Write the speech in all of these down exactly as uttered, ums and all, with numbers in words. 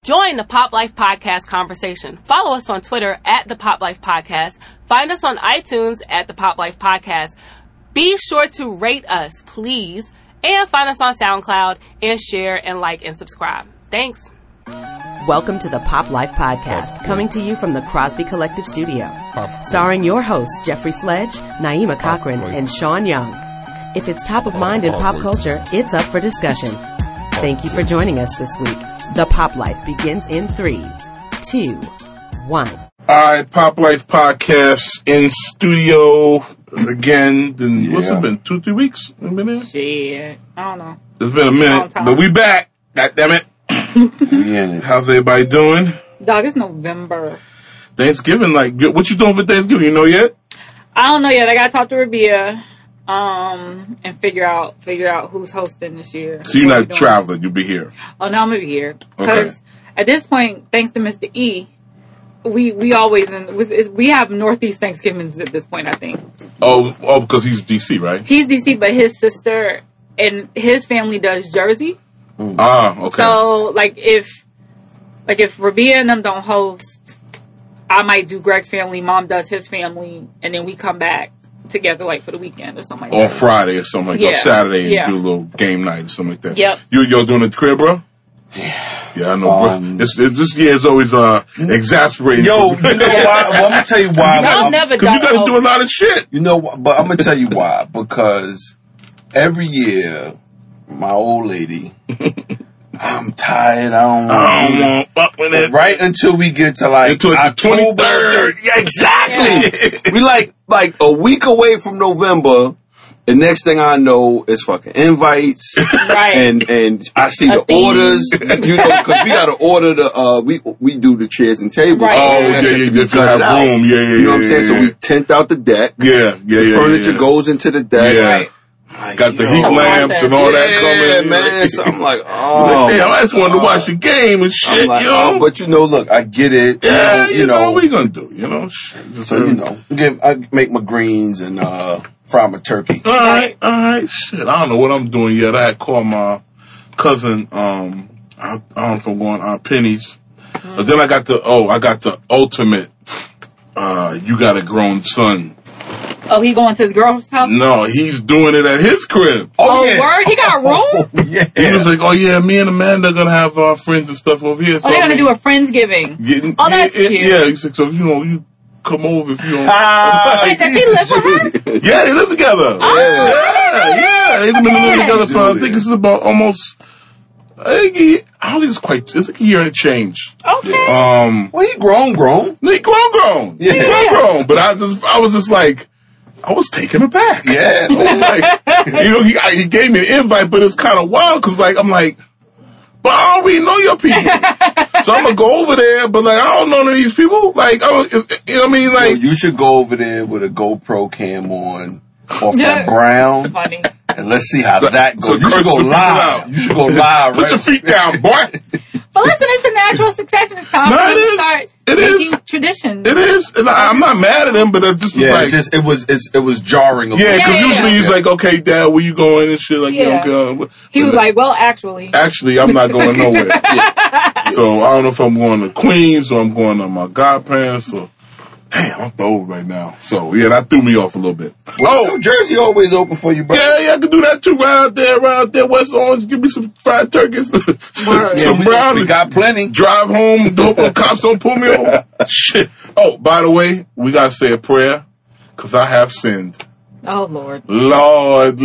Join the Pop Life Podcast conversation. Follow us on Twitter at the Pop Life Podcast. Find us on iTunes at the Pop Life Podcast. Be sure to rate us, please. And find us on SoundCloud and share and like and subscribe. Thanks. Welcome to the Pop Life Podcast, coming to you from the Crosby Collective Studio. Starring your hosts, Jeffrey Sledge, Naima Cochran, and Sean Young. If it's top of mind in pop culture, it's up for discussion. Thank you for joining us this week. The Pop Life begins in three, two, one. All right, Pop Life Podcast in studio again. Then yeah. What's it been? Two, three weeks? Been there? Shit, I don't know. It's been a minute, but we back. God damn it. Yeah. How's everybody doing? Dog, it's November. Thanksgiving, like, what you doing for Thanksgiving? You know yet? I don't know yet. I gotta talk to Rabia, um, and figure out figure out who's hosting this year. So you're not traveling? You'll be here. Oh no, I'm gonna be here because okay. At this point, thanks to Mister E, we we always in, we have Northeast Thanksgivings at this point. I think. Oh, oh, because he's D C, right? He's D C, but his sister and his family does Jersey. Mm. Ah, okay. So, like, if, like, if Rabia and them don't host, I might do Greg's family, Mom does his family, and then we come back together, like, for the weekend or something like or that. Or Friday or something like that. Yeah. Or Saturday, and yeah. do a little game night or something like that. Yep. You, y'all doing it at the crib, bro? Yeah. Yeah, I know, um, bro. It's, it's, this year is always uh, exasperating. Yo, you know why? Well, I'm going to tell you why. Y'all never Because you got to do a lot of shit. You know, but I'm going to tell you why. Because every year, my old lady... I'm tired. I don't, I don't want fuck with it. Right until we get to like until the twenty-third. Yeah, exactly. Yeah. We like like a week away from November. The next thing I know is fucking invites. Right. And and I see a the theme. orders. You know, because we gotta order the uh we we do the chairs and tables. Right. Oh yeah, yeah, yeah. You have room. Yeah, yeah, yeah. You know what I'm saying? Yeah, So yeah. we tent out the deck. Yeah, yeah, yeah. Furniture yeah. goes into the deck. Yeah. Right. Like, got the yo, heat lamps and all yeah, that coming. Man, so I'm like, oh, like, damn, I just wanted to watch the game and shit, like, you know. Oh, but you know, look, I get it. Yeah, you, you know, know, what we gonna do, you know. Shit. So you know, get, I make my greens and uh, fry my turkey. All right, all right, shit. I don't know what I'm doing yet. I had called my cousin. Um, I, I don't know if I'm going on Penny's, mm. but then I got the oh, I got the ultimate. Uh, you got a grown son. Oh, he going to his girl's house? No, he's doing it at his crib. Oh, Oh, yeah. word? He got room? Oh, yeah. He was like, oh yeah, me and Amanda are gonna have our friends and stuff over here. So Oh, they're I going to mean, do a Friendsgiving. Yeah, Oh, that's yeah, cute. Yeah, he's like, so you know, you come over if you don't. Ah, Wait, does he live with her? Yeah, they live together. Oh, Yeah, yeah, they've been living Okay. together for. I think this is about almost. I think he, I don't think it's quite. It's like a year and a change. Okay. Um, Well, he grown, grown. he grown, grown. Yeah. He grown, grown. But I just, I was just like, I was taken aback. Yeah. I was like, you know, he I, he gave me an invite, but it's kind of wild because like I'm like. But I don't really know your people. So I'm going to go over there, but, like, I don't know none of these people. Like, I don't, you know what I mean? Like, Yo, you should go over there with a GoPro cam on off Yeah. that brown, Funny. and let's see how So- that goes. so You should curse go some people live. out. You should go live. put right? your feet down, boy. But listen, it's a natural succession. It's time No, for it you to is. start It making is. tradition. It is. And I, I'm not mad at him, but it just was Yeah, like. it just it was it's, it was jarring. A yeah, little. because Yeah, yeah, usually yeah. he's like, okay, Dad, where you going and shit. Like, Yeah. you know, He was like, well, actually. actually, I'm not going nowhere. Yeah. So I don't know if I'm going to Queens or I'm going to my godparents or. Damn, I'm old right now. So, yeah, that threw me off a little bit. Oh, Oh, New Jersey always open for you, bro. yeah, yeah, I can do that too. Right out there, right out there, West Orange. Give me some fried turkeys, some, Word. some we, brown. we got plenty. Drive home. Hope the cops don't pull me over. Shit. Oh, by the way, we gotta say a prayer because I have sinned. Oh, Lord. Lord,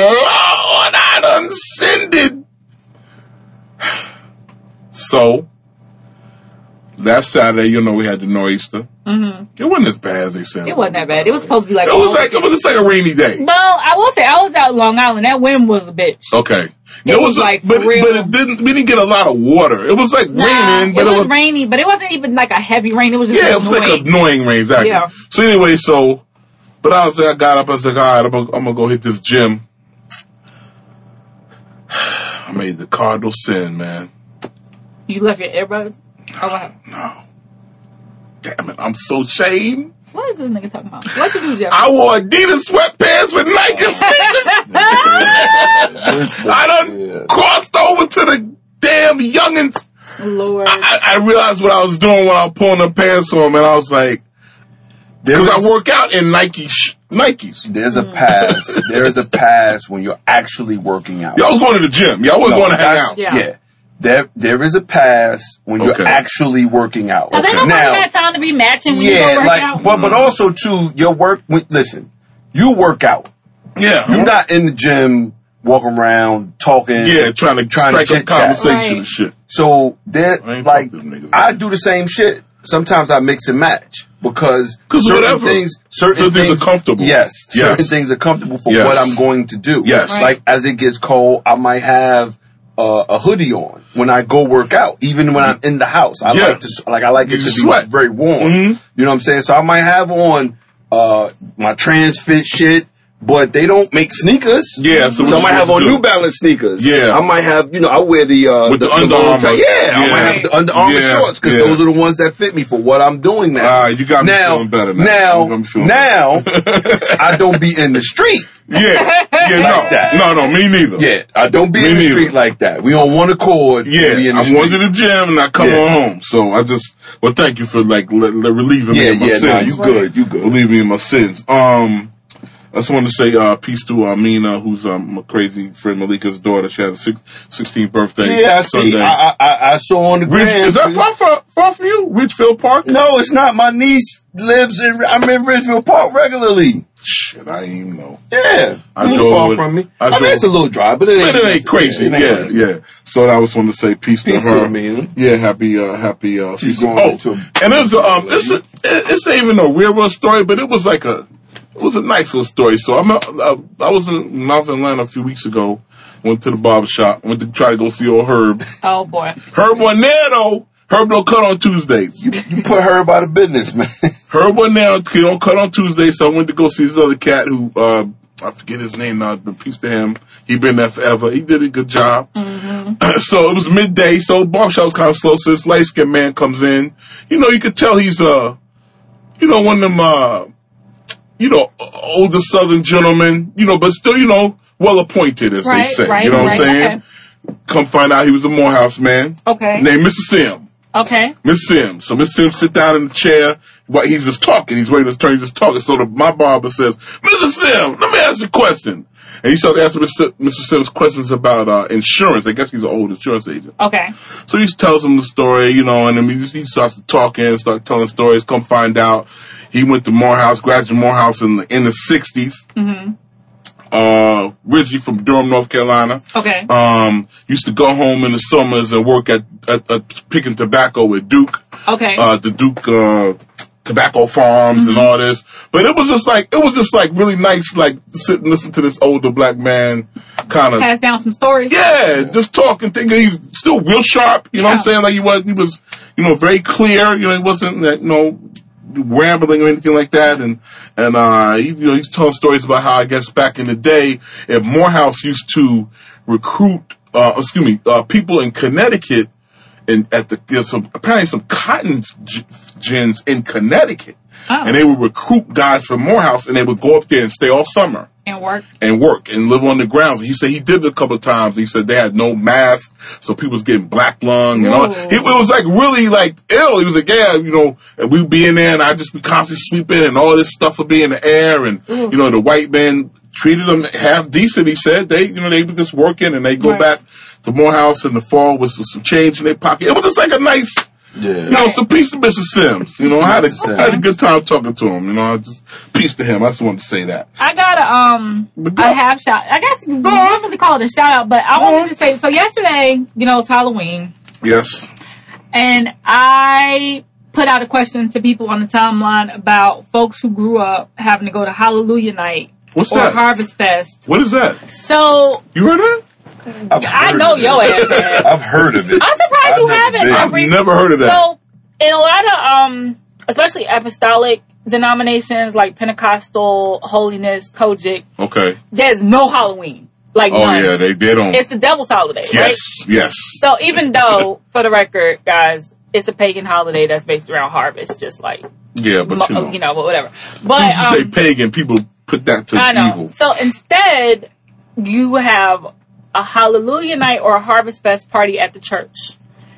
Lord, I done sinned it. So, last Saturday, you know, we had the nor'easter. Mm-hmm. It wasn't as bad as they said. It wasn't that bad. It was supposed to be like. It was oh. like it was just like a rainy day. Well, I will say, I was out in Long Island. That wind was a bitch. Okay. It was a- like, for but, real. but it didn't. We didn't get a lot of water. It was like Nah, raining, but it it was was rainy, but it wasn't even like a heavy rain. It was just yeah, it was like annoying. annoying rain. Exactly. Yeah. So anyway, so but I was like, I got up. I was like, all right, I'm gonna, I'm gonna go hit this gym. I made the cardinal sin, man. You left your earbuds? Oh, what happened? No. Damn it, I'm so ashamed. What is this nigga talking about? What you do, Jeff? I wore Adidas sweatpants with Nike sneakers. I done Yeah. crossed over to the damn youngins Lord. I, I realized what I was doing when I was pulling the pants on, and I was like, because I work out in Nike sh- Nikes. There's a pass. There's a pass when you're actually working out. Yeah, I was going to the gym. Yeah, I wasn't No, going to hang that's- out. Yeah. Yeah. There, there is a pass when you're Okay. actually working out. Cause ain't nobody Now, got time to be matching when you yeah, go work like, out. but, but also too, your work, listen, you work out. Yeah. You're not in the gym walking around talking. Yeah, trying to trying strike to up chit-chat. conversation Right. and shit. So there, I ain't like, fuck them niggas, I man. do the same shit. Sometimes I mix and match because 'Cause certain whatever. things, certain Certain things things are comfortable. Yes, certain Yes. things are comfortable for Yes. what I'm going to do. Yes. Right. Like as it gets cold, I might have uh, a hoodie on when I go work out. Even when I'm in the house, I Yeah. like to like I like it You to sweat. be very warm. Mhm. You know what I'm saying? So I might have on uh, my trans fit shit. But they don't make sneakers. Yeah, so so what I you might have supposed on to do? New Balance sneakers. Yeah. I might have, you know, I wear the uh, With the Under long Armour. tie- Yeah, I Yeah. might have the Under Armour Yeah, shorts because yeah. those are the ones that fit me for what I'm doing now. Ah, you got me now, feeling better now. Now, You got me feeling now, I don't be in the street. Yeah. Yeah, no. Like that. No, no, me neither. Yeah, I don't be Me in the neither. street like that. We on one accord. Yeah, we in the I'm street. going to the gym and I come Yeah. on home. So I just, well, thank you for like le- le- relieving me Yeah, of my yeah, sins. nah, you good, you good. Relieving me of my sins. Um, I just wanted to say uh, peace to Amina, who's um, my crazy friend Malika's daughter. She had a six, sixteenth birthday Yeah, I see. Sunday. I, I, I saw on the Ridge, gram. is that far, far, far from you? Ridgefield Park? No, it's not. My niece lives in. I'm in Ridgefield Park regularly. Shit, I didn't even know. Yeah, I ain't drove far with- from me. I I, mean, drove- it's a little drive, but it ain't, But it ain't crazy. It ain't Yeah, crazy. yeah. So I just wanted to say peace, Peace to to her. Amina. Yeah, happy, uh, happy. Uh, She's peace- going oh, into a- and it's a, um, it's a, it's not even a real real story, but it was like a, it was a nice little story. So I'm, uh, I was in North Atlanta a few weeks ago. Went to the barber shop. Went to try to go see old Herb. Oh boy. Herb wasn't there though. Herb don't cut on Tuesdays. You, you put her about the business, man. Herb wasn't there. He don't cut on Tuesdays. So I went to go see this other cat who, uh, I forget his name now, but peace to him. He been there forever. He did a good job. Mm-hmm. So it was midday, so the barbershop was kind of slow. So this light skinned man comes in. You know, you could tell he's, uh, you know, one of them, uh, you know, older Southern gentlemen, you know, but still, you know, well appointed, as Right, they say. right, you know what I'm right, saying? okay. Come find out he was a Morehouse man. Okay. Named Mister Sim. Okay. Mister Sims. So Mister Sims sit down in the chair. While he's just talking. He's waiting his turn. He's just talking. So the, my barber says, Mister Sims, let me ask you a question. And he starts asking Mister Mister Sims questions about uh, insurance. I guess he's an old insurance agent. Okay. So he tells him the story, you know, and then he, just, he starts to talking and start telling stories. Come find out, he went to Morehouse, graduated Morehouse in the in the sixties. Mm-hmm. Uh, originally from Durham, North Carolina. Okay. Um, used to go home in the summers and work at, at, at picking tobacco with Duke. Okay. Uh, the Duke, uh, tobacco farms mm-hmm. and all this. But it was just like, it was just like really nice, like sit and listen to this older black man kind of. Pass down some stories. Yeah, just talking, thinking he's still real sharp. You know Yeah. what I'm saying? Like he was, he was, you know, very clear. You know, he wasn't, you know, rambling or anything like that. And, and, uh, he, you know, he's telling stories about how, I guess, back in the day, if Morehouse used to recruit, uh, excuse me, uh, people in Connecticut and at the, there's some, apparently some cotton g- gins in Connecticut. Oh. And they would recruit guys from Morehouse and they would go up there and stay all summer. And work. And work and live on the grounds. He said he did it a couple of times. He said they had no mask, so people was getting black lung and all. It, it was like really like ill. He was like, yeah, you know, and we'd be in there and I'd just be constantly sweeping and all this stuff would be in the air. And, Ooh. you know, the white men treated them half decent. He said they, you know, they were just working and they go Right. back to Morehouse in the fall with some, some change in their pocket. It was just like a nice, Yeah. you know, some peace to Mister Sims. You know, I had a, Mister I had a good time talking to him. You know, I just peace to him. I just wanted to say that. I got a um But go- a half shout. I guess you don't really call it a shout out, but I wanted to say so yesterday, you know, it's Halloween. Yes. And I put out a question to people on the timeline about folks who grew up having to go to Hallelujah Night What's or that? Harvest Fest. What is that? So You heard that? I've I heard know of your it. ass has. I've heard of it. I'm surprised I've you never haven't. been. I've Jeffrey. never heard of that. So in a lot of um, especially apostolic denominations like Pentecostal, Holiness, Kojic, Okay. there's no Halloween. Like Oh none. yeah, they they don't. It's the devil's holiday, yes, right? yes. So even though, for the record, guys, it's a pagan holiday that's based around harvest, just like Yeah, but you know, you know, but whatever. as But soon as you say um, pagan, people put that to I know. evil. So instead, you have a Hallelujah night or a Harvest Fest party at the church.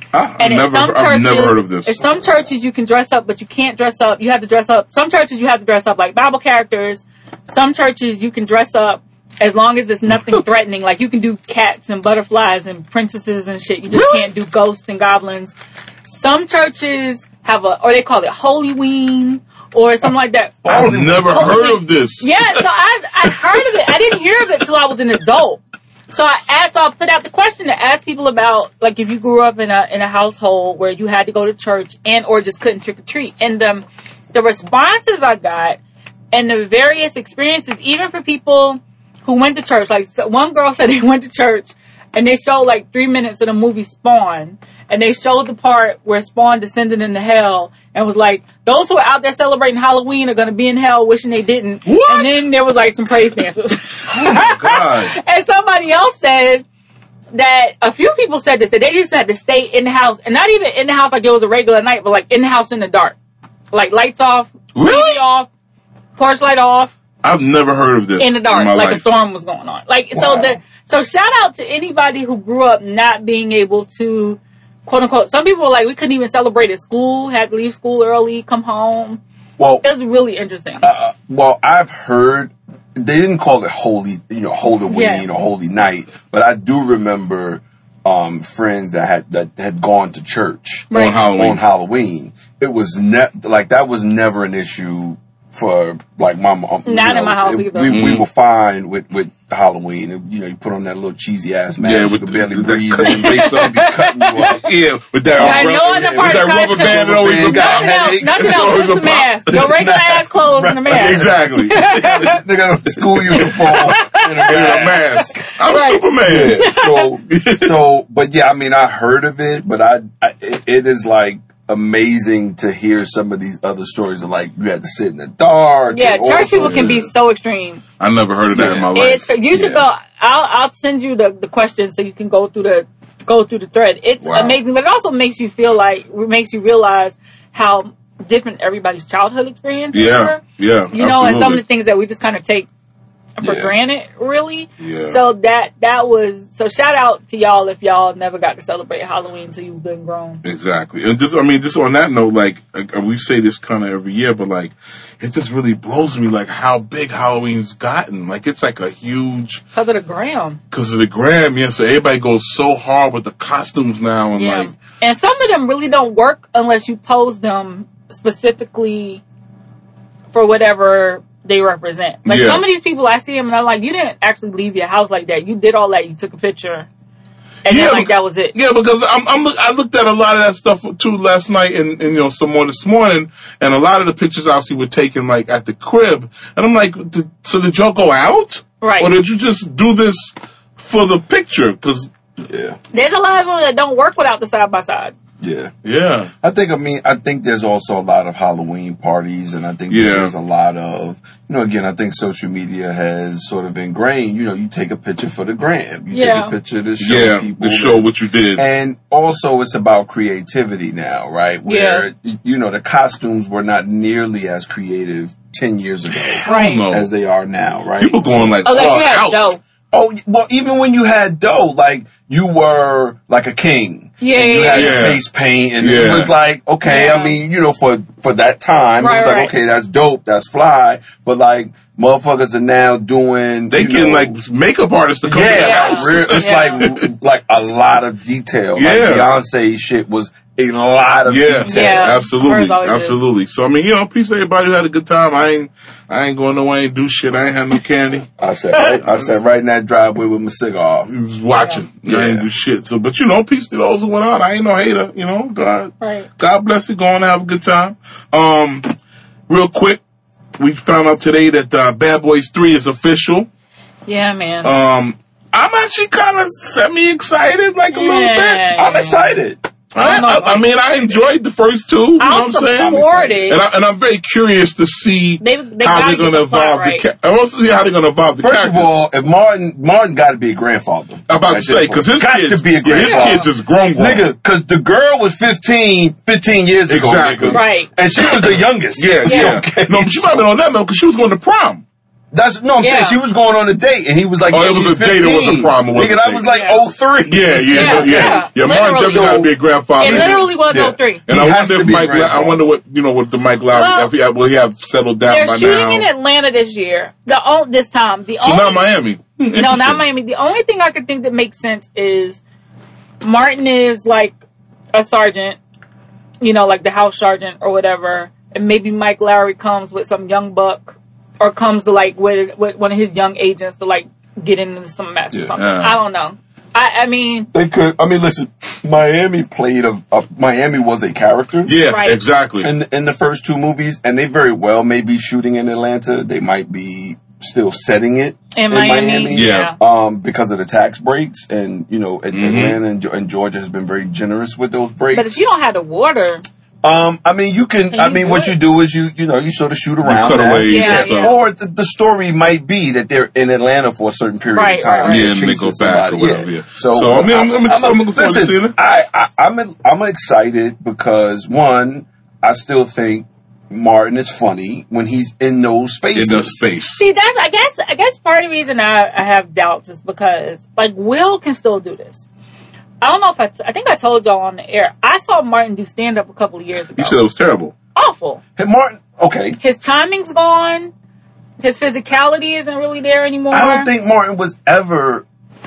I, And I've in never, some I've churches, never heard of this. In some churches, you can dress up, but you can't dress up. You have to dress up. Some churches, you have to dress up like Bible characters. Some churches, you can dress up as long as it's nothing threatening. Like, you can do cats and butterflies and princesses and shit. You just Really? can't do ghosts and goblins. Some churches have a, or they call it Halloween or something like that. I've never heard Halloween. of this. Yeah, so I I heard of it. I didn't hear of it till I was an adult. So I asked, so I put out the question to ask people about, like, if you grew up in a in a household where you had to go to church and or just couldn't trick or treat. And the the responses I got and the various experiences, even for people who went to church, like so one girl said they went to church and they showed like three minutes of the movie Spawn. And they showed the part where Spawn descended into hell and was like, those who are out there celebrating Halloween are going to be in hell wishing they didn't. What? And then there was like some praise dances. Oh my God. And somebody else said that a few people said this, that they just had to stay in the house. And not even in the house like it was a regular night, but like in the house in the dark. Like lights off, Really? T V off, porch light off, I've never heard of this in the dark, my like life. a storm was going on. Like, Wow. so the, so shout out to anybody who grew up not being able to, quote unquote, some people were like, we couldn't even celebrate at school, had to leave school early, come home. Well, It was really interesting. uh, well, I've heard they didn't call it holy, you know, Halloween Yeah. or Holy Night, but I do remember um, friends that had that had gone to church On Halloween. on Halloween. It was ne- like that was never an issue for like my mom. you Not in know, my house it- either. We, we Mhm. were fine with with Halloween. It- you know, you put on that little cheesy ass mask, Yeah, you with could the- barely the- breathe, that and face they up. be cutting you up. Yeah, with that, Yeah, rubber, no other with part that of rubber costume. band, it always Rubber would band, pop. Nothing else, headache. nothing It's else, always just a the mask. pop. Your regular ass clothes and the mask. Exactly. They got a school uniform and a And a mask. I'm Right. Superman. Yeah, so, so, but yeah, I mean, I heard of it, but I, I it, it is like amazing to hear some of these other stories of like you had to sit in the dark. Yeah, and all church people sorts can of- be so extreme. I never heard of that in my It's, life. you should Yeah. go. I'll I'll send you the, the questions so you can go through the go through the thread. It's Wow. amazing, but it also makes you feel like it makes you realize how different everybody's childhood experiences Yeah, were. yeah, You know, and some of absolutely. the things that we just kind of take for Yeah. granted, really. Yeah. So that that was so. Shout out to y'all if y'all never got to celebrate Halloween until you were good and grown. Exactly. And just, I mean, just on that note, like, uh, we say this kind of every year, but like, it just really blows me, like, how big Halloween's gotten. Like, it's like a huge, Because of the gram. because of the gram, yeah, so everybody goes so hard with the costumes now, and Yeah. like, And some of them really don't work unless you pose them specifically for whatever they represent. Like Yeah. some of these people, I see them and I'm like, you didn't actually leave your house like that. You did all that. You took a picture. And Yeah, then like because- that was it. yeah, because I'm, I'm look, I looked at a lot of that stuff too last night and, and, you know, some more this morning, and a lot of the pictures obviously were taken like at the crib, and I'm like, did, so did y'all go out? Right. Or did you just do this for the picture? Because, Yeah, There's a lot of them that don't work without the side by side. yeah. yeah. I think, I mean, I think there's also a lot of Halloween parties, and I think Yeah. there's a lot of, you know, again, I think social media has sort of ingrained, you know, you take a picture for the gram. You Yeah. take a picture to show Yeah, people. to show that- what you did. And also it's about creativity now, right? Where, you know, the costumes were not nearly as creative ten years ago Right. No. as they are now, right? People going like, Unless all you have out. dough. Oh, well, even when you had dough, like, you were like a king. Yeah, and you yeah, had yeah. face paint, and it Yeah. was like, okay, Yeah. I mean, you know, for, for that time, Right, it was like, right. okay, that's dope, that's fly, but like, motherfuckers are now doing, They you getting know, like makeup artists to come yeah, to the Yeah. house. like, real, it's Yeah. like, like a lot of detail. Yeah. Like Beyonce shit was a lot of Yeah, detail. Yeah. absolutely, Hers always is. absolutely. So I mean, you know, peace to everybody who had a good time. I ain't, I ain't going nowhere, I ain't do shit. I ain't had no candy. I said, right, I sat right in that driveway with my cigar. I was watching. Yeah. I ain't do shit. So, but you know, peace to those who went out. I ain't no hater. You know, God, Right. God bless you. Go on and have a good time. Um, real quick, we found out today that uh, Bad Boys Three is official. Yeah, man. Um, I'm actually kind of semi excited, like a little bit. Yeah. I'm excited. I, I, I mean, I enjoyed the first two. You know I'll what I'm saying? support it. And, I, and I'm very curious to see They- they how gotta they're going get to the plot evolve right. the. Ca- I want to see how they're going to evolve the First characters. of all, if Martin, Martin got to be a grandfather. I'm about to At say this because point. his got kids, to be a yeah, his grandfather. kids is grown, grown. Nigga, because the girl was fifteen, fifteen years ago. Exactly. Nigga. Right. And she was the youngest. Yeah, yeah. Yeah. Okay. No, but she might have been on that note because she was going to prom. That's no, I'm Yeah. saying she was going on a date, and he was like, Oh, yeah, it was she's a date, it was a fifteen. problem, it was Nigga, a that date. was like Yeah. oh three. Yeah, yeah, Yeah, yeah, yeah. yeah. yeah Martin Literally. definitely got to be a grandfather. It literally was yeah. oh three. And He I has wonder to if be a Mike, I grandfather. wonder what, you know, what the Mike Lowry, Well, if he, will he have settled down They're by shooting now? in Atlanta this year. The o- this time, the So only not Miami. no, not Miami. The only thing I could think that makes sense is Martin is like a sergeant, you know, like the house sergeant or whatever, and maybe Mike Lowry comes with some young buck, or comes to like with, with one of his young agents to like get into some mess Yeah. or something. Yeah. I don't know. I, I mean, They could. I mean, listen. Miami played a, a Miami was a character. Yeah, Right. exactly. In in the first two movies, and they very well may be shooting in Atlanta. They might be still setting it in, in Miami, Miami. Yeah. Um, because of the tax breaks, and you know, and Mhm. Atlanta and, Ge- and Georgia has been very generous with those breaks. But if you don't have the water, Um, I mean, you can. Can I you mean, do what it? you do is you, you know, you sort of shoot around. cut that. away Yeah, and stuff. yeah. Or the, the story might be that they're in Atlanta for a certain period Right, of time. right, right. Yeah, They're and they chasing go back or somebody, whatever, yeah. So, So, I mean, I'm- I'm ex- I'm looking forward to listen, seeing it. I, I, I'm, I'm excited because one, I still think Martin is funny when he's in those spaces. In the space. see, that's I guess I guess part of the reason I, I have doubts is because like Will can still do this. I don't know if I, t- I think I told y'all on the air. I saw Martin do stand up a couple of years ago. You said it was terrible. Awful. Hey, Martin, okay. His timing's gone. His physicality isn't really there anymore. I don't think Martin was ever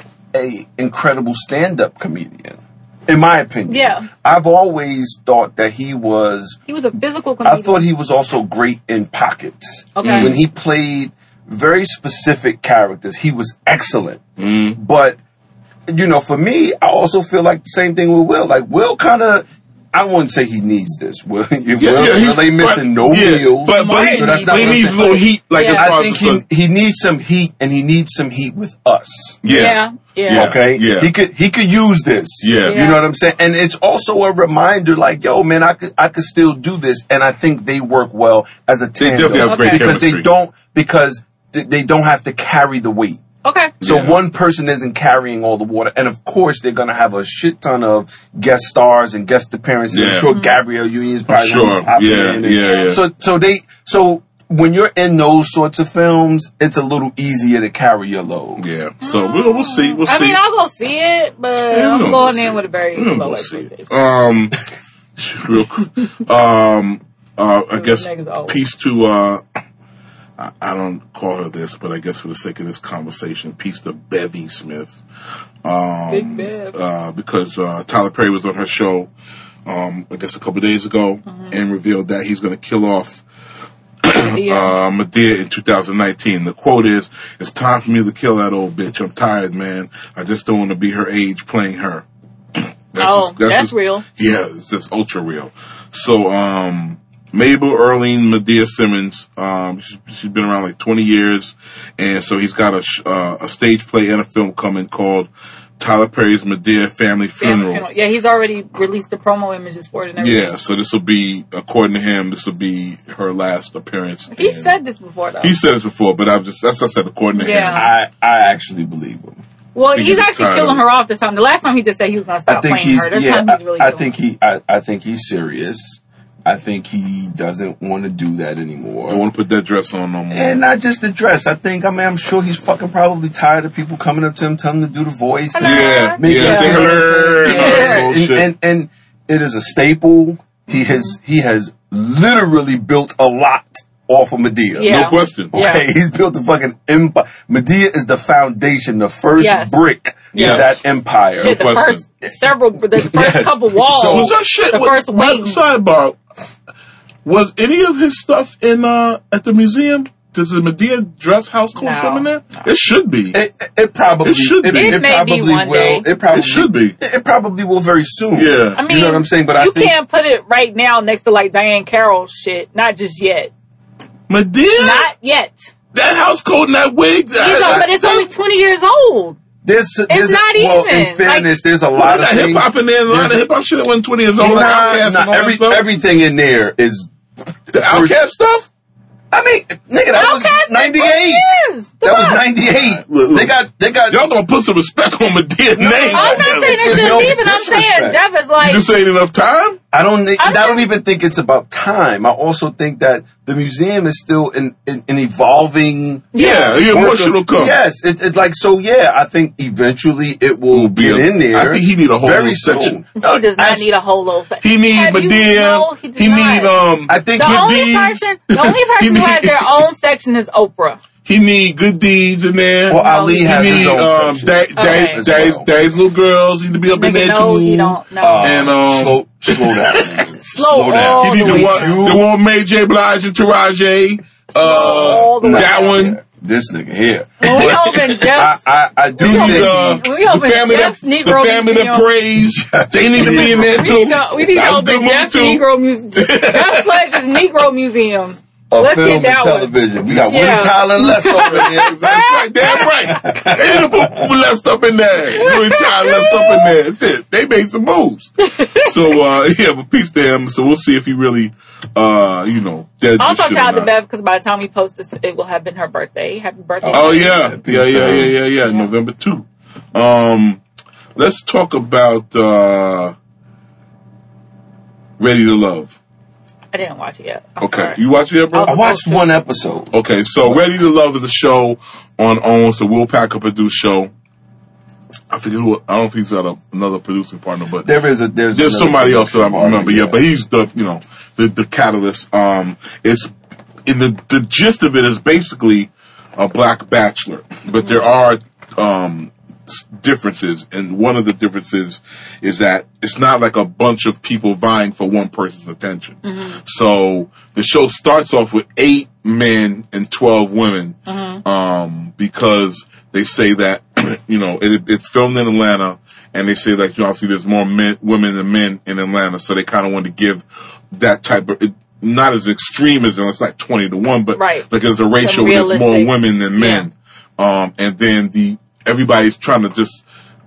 a incredible stand-up comedian, in my opinion. Yeah. I've always thought that he was. he was a physical comedian. I thought he was also great in pockets. Okay. When he played very specific characters, he was excellent. Mm. But, you know, for me, I also feel like the same thing with Will. Like, Will kind of, I wouldn't say he needs this. Will, Will, Will ain't missing no yeah, meals. But, but, he, So that's but not he what I'm needs a saying. little heat, like Yeah. as far I as think the sun. he, he needs some heat, and he needs some heat with us. Yeah. Yeah. Yeah. Yeah. Okay, Yeah. he could he could use this. Yeah. You know what I'm saying? And it's also a reminder, like, yo, man, I could I could still do this, and I think they work well as a tandem definitely have great because chemistry. they don't because they, they don't have to carry the weight. Okay. So Yeah. one person isn't carrying all the water, and of course they're gonna have a shit ton of guest stars and guest appearances. Yeah. I'm sure Gabrielle Union's probably Sure. gonna pop Yeah, in. and- yeah, yeah. So so they so when you're in those sorts of films, it's a little easier to carry your load. Yeah. So we'll, we'll see. We'll I see. mean, I'll go see it, but Yeah, I'm we'll going see in it. with a very We'll low go see it. expectation. Um, real quick. Um, uh, I guess niggas old. peace to, uh, I, I don't call her this, but I guess for the sake of this conversation, peace to Bevy Smith. Um, Big Bev. uh, because, uh, Tyler Perry was on her show, um, I guess a couple of days ago Mm-hmm. and revealed that he's going to kill off Yeah. uh, Medea in two thousand nineteen. The quote is, "It's time for me to kill that old bitch. I'm tired, man. I just don't want to be her age playing her." That's Oh, that's just- real. Yeah, it's just ultra real. So, um, Mabel Earlene Medea Simmons, um, she, she's been around like twenty years, and so he's got a sh- uh, a stage play and a film coming called Tyler Perry's Medea Family Family Funeral. funeral. Yeah, he's already released the promo images for it and everything. Yeah, so this will be, according to him, this will be her last appearance. He in- said this before, though. He said this before, but I'm just, that's what I said, according to Yeah. him. I I actually believe him. well, think he's he's actually tired killing of it. her off this time. The last time he just said he was going to I stop think playing he's her. This yeah. time he's really I, I doing think it. he I, I think he's serious. I think he doesn't want to do that I anymore. don't want to put that dress on no more. And not just the dress. I think I mean I'm sure he's fucking probably tired of people coming up to him telling him to do the voice. and yeah, making- yeah, sing you know what I'm her saying? and all that Yeah, and, bullshit. and and it is a staple. He has he has literally built a lot off of Medea. Yeah. No question. Yeah. Okay, he's built a fucking empire. Medea is the foundation, the first Yes. brick Yes. of that empire. Shit, the question. first several, the first Yes. couple walls. So- Was that shit? The what- first what- wing. Sidebar. Was any of his stuff in uh at the museum? Does the Medea dress house call No. something there? It should be. It, it probably It should be. It may be probably one will. day. It probably It should be. It, it probably will very soon. Yeah. I mean, you know what I'm saying. But I you think can't put it right now next to like Diane Carroll shit. Not just yet. Medea? Not yet. That house coat and that wig. You know, but it's only twenty years old. there's, there's not well, even. in fairness, Like- there's a lot of that hip things. hop in there, a lot There's of a- hip hop shit that wasn't twenty years old, like Nah, Outkast nah, and all every, that stuff. everything in there is. the Outkast stuff? I mean, nigga, that was Outkast been ninety-eight. twenty years. That was Fuck. ninety-eight. Look, look. They got, they got. Y'all gonna put some respect on Medea's name. no, I'm not saying it There's shouldn't no be, but I'm saying disrespect. Jeff is You like, just ain't enough time? I don't. I I'm don't just- even think it's about time. I also think that the museum is still an, an, an evolving. Yeah, yeah, more shit will come. Yes, it's it, like so. Yeah, I think eventually it will, will get a, in there. I think he need a whole very section. He does not need a whole little section. He need Medea. He, he need um. I think the good only deeds. person, the only person who has their own section is Oprah. He need good deeds in there. Well, Ali he has need, his own um, section. da- da- Okay. da- da- Da's little girls need to be up in Nigga, there no, too. you don't. No. Uh, And um, slow, slow down. Slow down. all he need the the way one, down. the one Mary J. Blige and Taraji. Uh, all the way that down. one. Yeah, this nigga here. When we open I, Jeff's, I, I do You think. need, uh, When we the open family Jeff's that, Negro the family that Museum. prays. They need to be in there we too. need to, we need to That was a good open movie, Jeff's too. Negro Museum. Jeff Sledge's Negro Museum. A Let's film get and that one. television. We got Yeah. Willie Tyler and Lester over here. That's right, damn right. They need to put Lest up in there. Really tired Lest up in there. Shit, they made some moves. So, uh, yeah, but peace to him. So we'll see if he really, uh, you know, does this Also, shit shout out or to not. Bev because by the time we post this, it will have been her birthday. Happy birthday! Oh, Yeah, yeah. peace Yeah, to yeah, him. yeah, yeah, yeah. November second. Um, let's talk about, uh, Ready to Love. I didn't watch it yet. I'm Okay. sorry. You watch it yet, bro? I I watched one episode. Okay, so Ready to Love is a show on OWN. It's a Will Packer produced show. I forget who, I don't know if he's got a, another producing partner, but There is a there's, there's another somebody else that I production remember. partner, Yeah, but he's the, you know, the, the catalyst. Um, it's, in the, the gist of it is basically a black bachelor, but there are, um, s- differences. And one of the differences is that it's not like a bunch of people vying for one person's attention. So the show starts off with eight men and twelve women, um, because they say that, you know, it, it's filmed in Atlanta, and they say that, you know, obviously there's more men, women than men in Atlanta, so they kind of want to give that type of, it, not as extreme as, it's like twenty to one, but Right. like there's a ratio where there's more realistic. women than men. Um, and then the, everybody's trying to just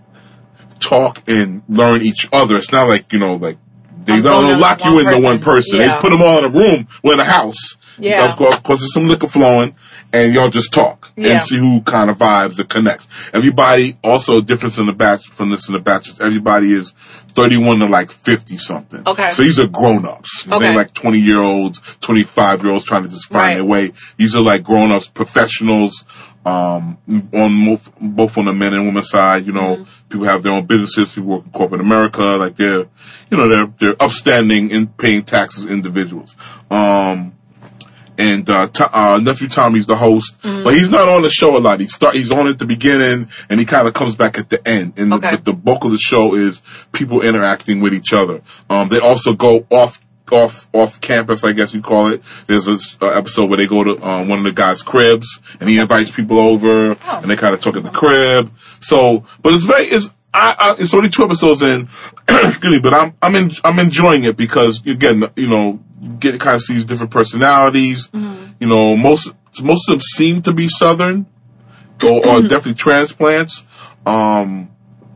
talk and learn each other. It's not like, you know, like, they I'm don't going to lock one you into person. one person. They Yeah. just put them all in a room, or in a house. Yeah. Of course, there's some liquor flowing, and y'all just talk Yeah. and see who kind of vibes or connects. Everybody, also a difference in the batch from this in the batches. Everybody is thirty-one to like fifty something. Okay. So these are grown ups. These Okay. ain't like twenty year olds, twenty-five year olds trying to just find Right. their way. These are like grown ups, professionals. Um, on both, both on the men and women side, you know, Mm-hmm. people have their own businesses. People work in corporate America, like they're, you know, they're they're upstanding and paying taxes individuals. Um, and uh, to, uh, nephew Tommy's the host, Mm-hmm. but he's not on the show a lot. He start he's on at the beginning, and he kind of comes back at the end. And Okay. the, the bulk of the show is people interacting with each other. Um, they also go off. Off off campus, I guess you call it. There's an episode where they go to um, one of the guys' cribs, and he invites people over, Oh. and they kind of talk at the crib. So, but it's very it's I, I it's only two episodes in, excuse me, but I'm I'm in, I'm enjoying it because again, you know, you get to kind of see these different personalities. You know, most most of them seem to be Southern, or, or definitely transplants. Um,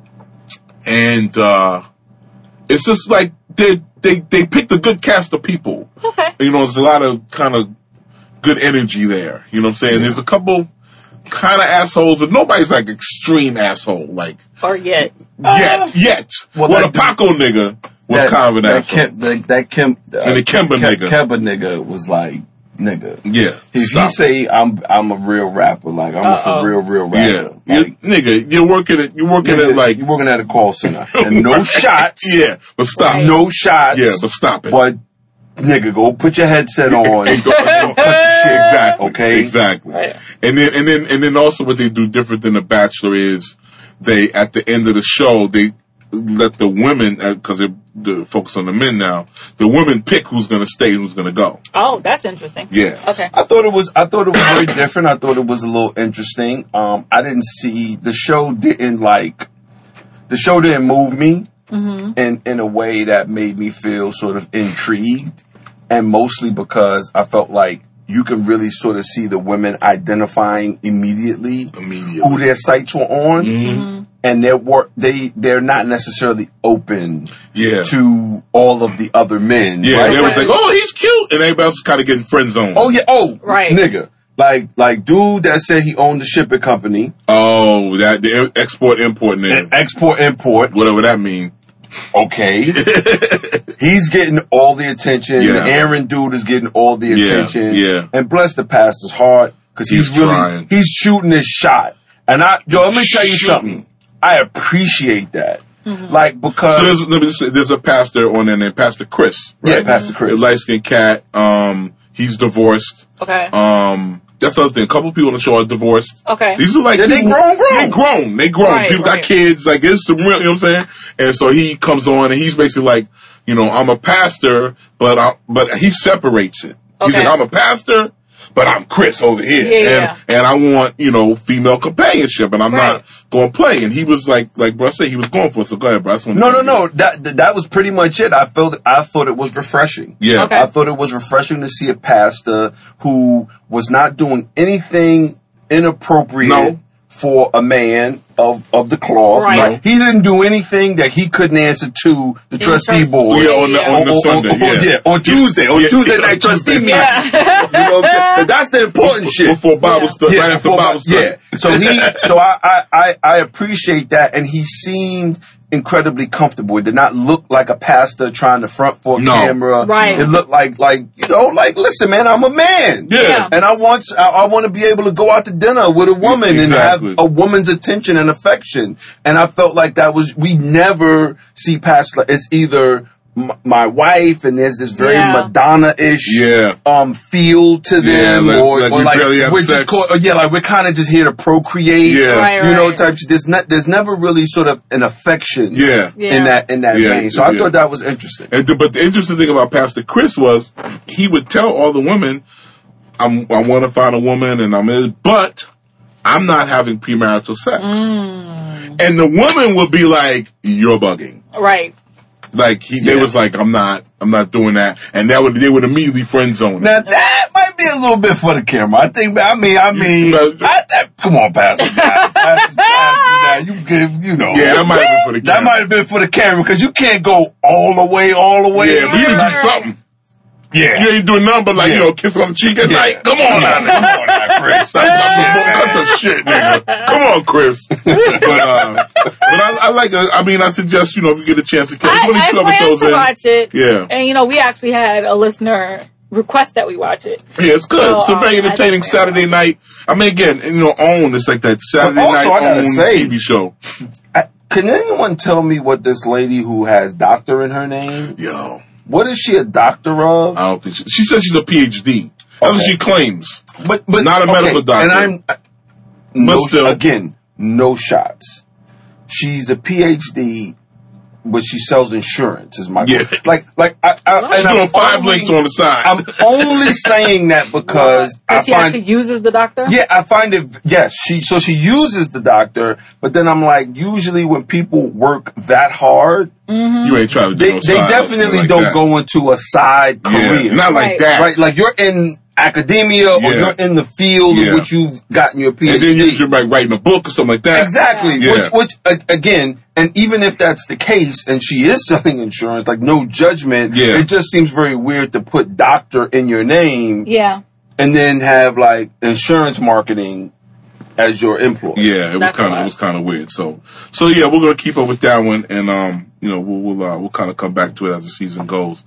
and uh, it's just like they they they picked a good cast of people. Okay. You know, there's a lot of kind of good energy there. You know what I'm saying? There's a couple kind of assholes, but nobody's like extreme asshole. Like Or yet. yet, yet. well, Well, that the Paco nigga was that, kind of an that asshole. Kim, that, that Kim, uh, And the Kemba nigga. Kemba nigga was like, nigga. Yeah, If stop. he say I'm I'm a real rapper, like I'm a Uh-oh. for real real yeah, rapper, you, like, nigga, you're working at you're working nigga, at like you're working at a call center and no shots, yeah, but stop. no shots, Yeah, but stop it. But nigga, go put your headset on. And go- and go cut the shit. Exactly. Okay. Exactly. Right. And then and then and then also what they do different than The Bachelor is they at the end of the show they let the women because they they focus on the men now. The women pick who's going to stay, who's going to go. Oh, that's interesting. Yeah. Okay. I thought it was I thought it was very different. I thought it was a little interesting. Um, I didn't see the show didn't like the show didn't move me in in a way that made me feel sort of intrigued, and mostly because I felt like you can really sort of see the women identifying immediately Immediately. who their sights were on, and they're wor- they they're not necessarily open Yeah. to all of the other men. Yeah, right? they was like, oh, he's cute, and everybody else is kind of getting friend zoned. Oh yeah. Oh, Right. nigga. Like, like, dude that said he owned the shipping company, Oh, that the export import name, export import. whatever that mean. Okay. He's getting all the attention. Yeah. The Aaron dude is getting all the Yeah, attention. yeah. And bless the pastor's heart, because he's, He's really, trying. he's shooting his shot. And I, yo, let me tell you Shooting. something. I appreciate that. Mm-hmm. Like, because. So there's, let me just say, there's a pastor on there named Pastor Chris. Yeah, Right? Pastor Chris. A light-skinned cat. Um, he's divorced. Okay. Um, that's the other thing. A couple people on the show are divorced. Okay. These are like Yeah, they people- grown, grown. They grown. They grown. Right, people right. got kids. Like it's some real. You know what I'm saying? And so he comes on and he's basically like, you know, I'm a pastor, but I, but he separates it. He's Okay. like, I'm a pastor, but I'm Chris over here, Yeah, and yeah. and I want you know female companionship, and I'm Right. not going to play. And he was like, like bro, I said he was going for it. So go ahead, bro. That's what No, no, no. That that that was pretty much it. I felt I thought it was refreshing. Yeah. Okay. I thought it was refreshing to see a pastor who was not doing anything inappropriate No. for a man of of the cloth. Right. Like, he didn't do anything that he couldn't answer to the trustee church. board. Yeah, on the, on the On- Sunday, on- yeah. yeah, on Tuesday, on Yeah, Tuesday yeah, night on trustee Tuesday meeting. night. You know what I'm saying? 'Cause that's the important shit. Before Bible study, right after before Bible Bi- study. Yeah. So he, so I, I, I, I appreciate that, and he seemed incredibly comfortable. It did not look like a pastor trying to front for a No. camera. Right. It looked like, like you know, like listen, man, I'm a man. Yeah. Yeah. And I want, I, I want to be able to go out to dinner with a woman Exactly. and have a woman's attention and affection. And I felt like that was, we never see pastors. It's either m- my wife, and there's this very Yeah. Madonna-ish Yeah. um feel to Yeah, them, like- or, like or we like barely have we're sex. just caught, or yeah, like we're kind of just here to procreate. Yeah. Right, You know, right. type. There's not, there's never really sort of an affection. Yeah. Yeah. In that in that Yeah, vein. So I yeah. thought that was interesting. And the, but the interesting thing about Pastor Chris was he would tell all the women, I'm, I want to find a woman and I'm in, but I'm not having premarital sex. Mm. And the woman would be like, you're bugging. Right. Like he, they Yeah. was like, I'm not, I'm not doing that. And that would, they would immediately friend zone. him. Now that might be a little bit for the camera. I think. I mean, I mean, You- I, that, come on, Pastor. Now, Pastor, Pastor, now, you give, you know. Yeah, that might have been for the That camera. might have been for the camera, because you can't go all the way, all the way. Yeah, but you need to do something. Yeah. You ain't doing nothing but like, Yeah. you know, kiss on the cheek at Yeah. night. Come on now, nigga. Come on now, Chris. Stop, stop, cut the shit, nigga. Come on, Chris. But, uh, but I, I like. uh, I mean, I suggest you know if you get a chance to catch. It's I, only I two plan episodes to in. watch it. Yeah. And, you know, we actually had a listener request that we watch it. Yeah, it's good. So, it's a um, very I entertaining just- Saturday night. I mean, again, you know, OWN. It's like that Saturday But also, I night gotta OWN say- T V show. I- Can anyone tell me what this lady who has doctor in her name? Yo, What is she a doctor of? I don't think she. She says she's a P H D. That's what Okay. she claims. But, but Not a medical doctor. And I'm uh, no, still. again, no shots. She's a P H D, but she sells insurance. Is my Yeah. like like I, I She's and doing I'm five only- links on the side. I'm only saying that because I Because she find actually uses the doctor? yeah, I find it. Yes, she so she uses the doctor, but then I'm like, usually when people work that hard, you ain't trying to do they no they side hustle definitely like don't that. go into a side Yeah, career. not like Right. that. Right, like you're in academia or Yeah. you're in the field Yeah. in which you've gotten your PhD. And then you're like writing a book or something like that. Exactly. Yeah. Which, which a- again, and even if that's the case, and she is selling insurance, like no judgment. Yeah. It just seems very weird to put doctor in your name Yeah. and then have like insurance marketing as your employer. Yeah, it was That's kind of right. it was kind of weird. So, so yeah, we're gonna keep up with that one, and um, you know, we'll we'll uh, we'll kind of come back to it as the season goes.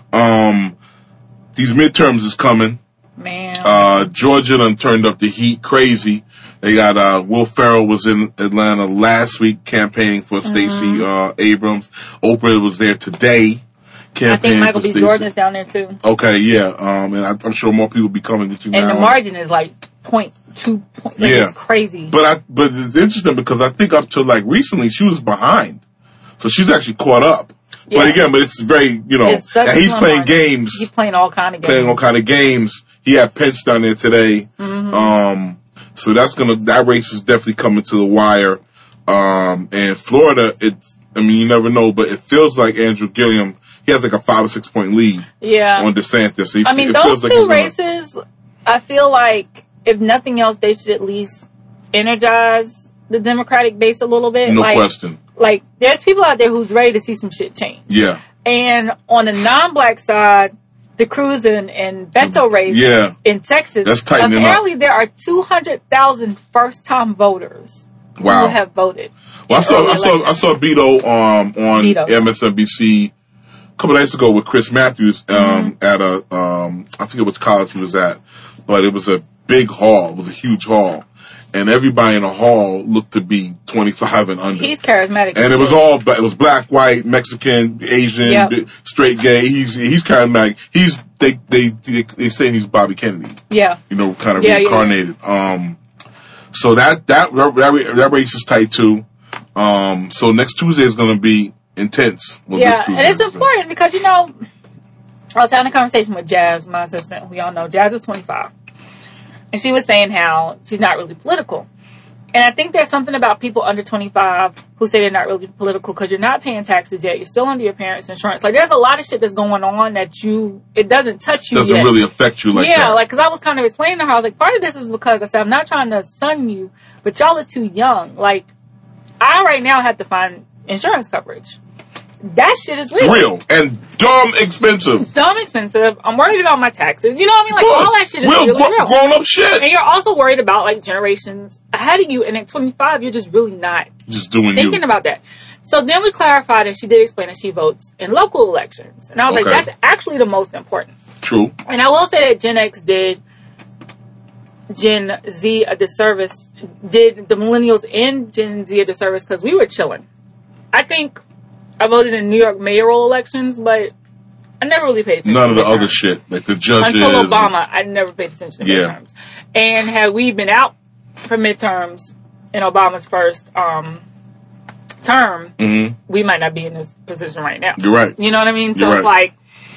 Um, these midterms is coming. Man. Uh, Georgia done turned up the heat crazy. They got uh, Will Ferrell was in Atlanta last week campaigning for Stacey uh, Abrams. Oprah was there today I campaigning think Michael for B. Stacey. Jordan is down there too. Okay, yeah, um, and I, I'm sure more people will be coming to you And now. the margin is like point two. Point, like Yeah. It's crazy. But I, but it's interesting because I think up to like recently she was behind, so she's actually caught up. But Yeah. again, but it's very you know, It's such and a he's slim playing margin. games, He's playing all kind of games. playing all kind of games. He had Pence down there today, Mm-hmm. um, so that's gonna that race is definitely coming to the wire. Um, and Florida, it I mean you never know, but it feels like Andrew Gilliam he has like a five or six point lead Yeah. on DeSantis. He, I mean, it those feels like two he's gonna- races, I feel like if nothing else, they should at least energize the Democratic base a little bit. no like, question. Like, there's people out there who's ready to see some shit change. Yeah, And on the non-black side, the Cruz and, and Beto race yeah. in Texas, That's tightening up. apparently there are two hundred thousand first-time voters Wow. who would have voted. Well, I saw, early I saw, I saw Beto um, on Beto. M S N B C a couple of nights ago with Chris Matthews um, Mm-hmm. at a, um, I forget which college he was at, but it was a big hall. It was a huge hall. And everybody in the hall looked to be twenty-five and under. He's charismatic. And it was all, it was black, white, Mexican, Asian, Yep. straight, gay. He's, he's charismatic. He's, they, they, they, they say he's Bobby Kennedy. Yeah. You know, kind of Yeah, yeah, reincarnated. Um, so that, that, that, that race is tight too. Um, so next Tuesday is going to be intense. Well, Yeah, this Tuesday, and it's so. important because, you know, I was having a conversation with Jazz, my assistant, who y'all know. Jazz is twenty-five. And she was saying how she's not really political. And I think there's something about people under twenty-five who say they're not really political because you're not paying taxes yet. You're still under your parents' insurance. Like, there's a lot of shit that's going on that you, it doesn't touch you Doesn't yet. really affect you like yeah, that. like, because I was kind of explaining to her, I was like, part of this is because I said, I'm not trying to sun you, but y'all are too young. Like, I right now have to find insurance coverage. That shit is real. It's real and dumb expensive. Dumb expensive. I'm worried about my taxes. You know what I mean? Like, all that shit is real, really gr- real. grown up shit. And you're also worried about, like, generations ahead of you. And at twenty-five, you're just really not Just doing thinking you. about that. So then we clarified, and she did explain that she votes in local elections. And I was Okay. like, that's actually the most important. True. And I will say that Gen X did Gen Z a disservice, did the millennials and Gen Z a disservice because we were chilling. I think I voted in New York mayoral elections, but I never really paid attention None of to the other midterms. shit, like the judges. Until Obama, I never paid attention to Yeah. midterms. And had we been out for midterms in Obama's first um, term, Mm-hmm. we might not be in this position right now. You're right. You know what I mean? So You're it's right. like,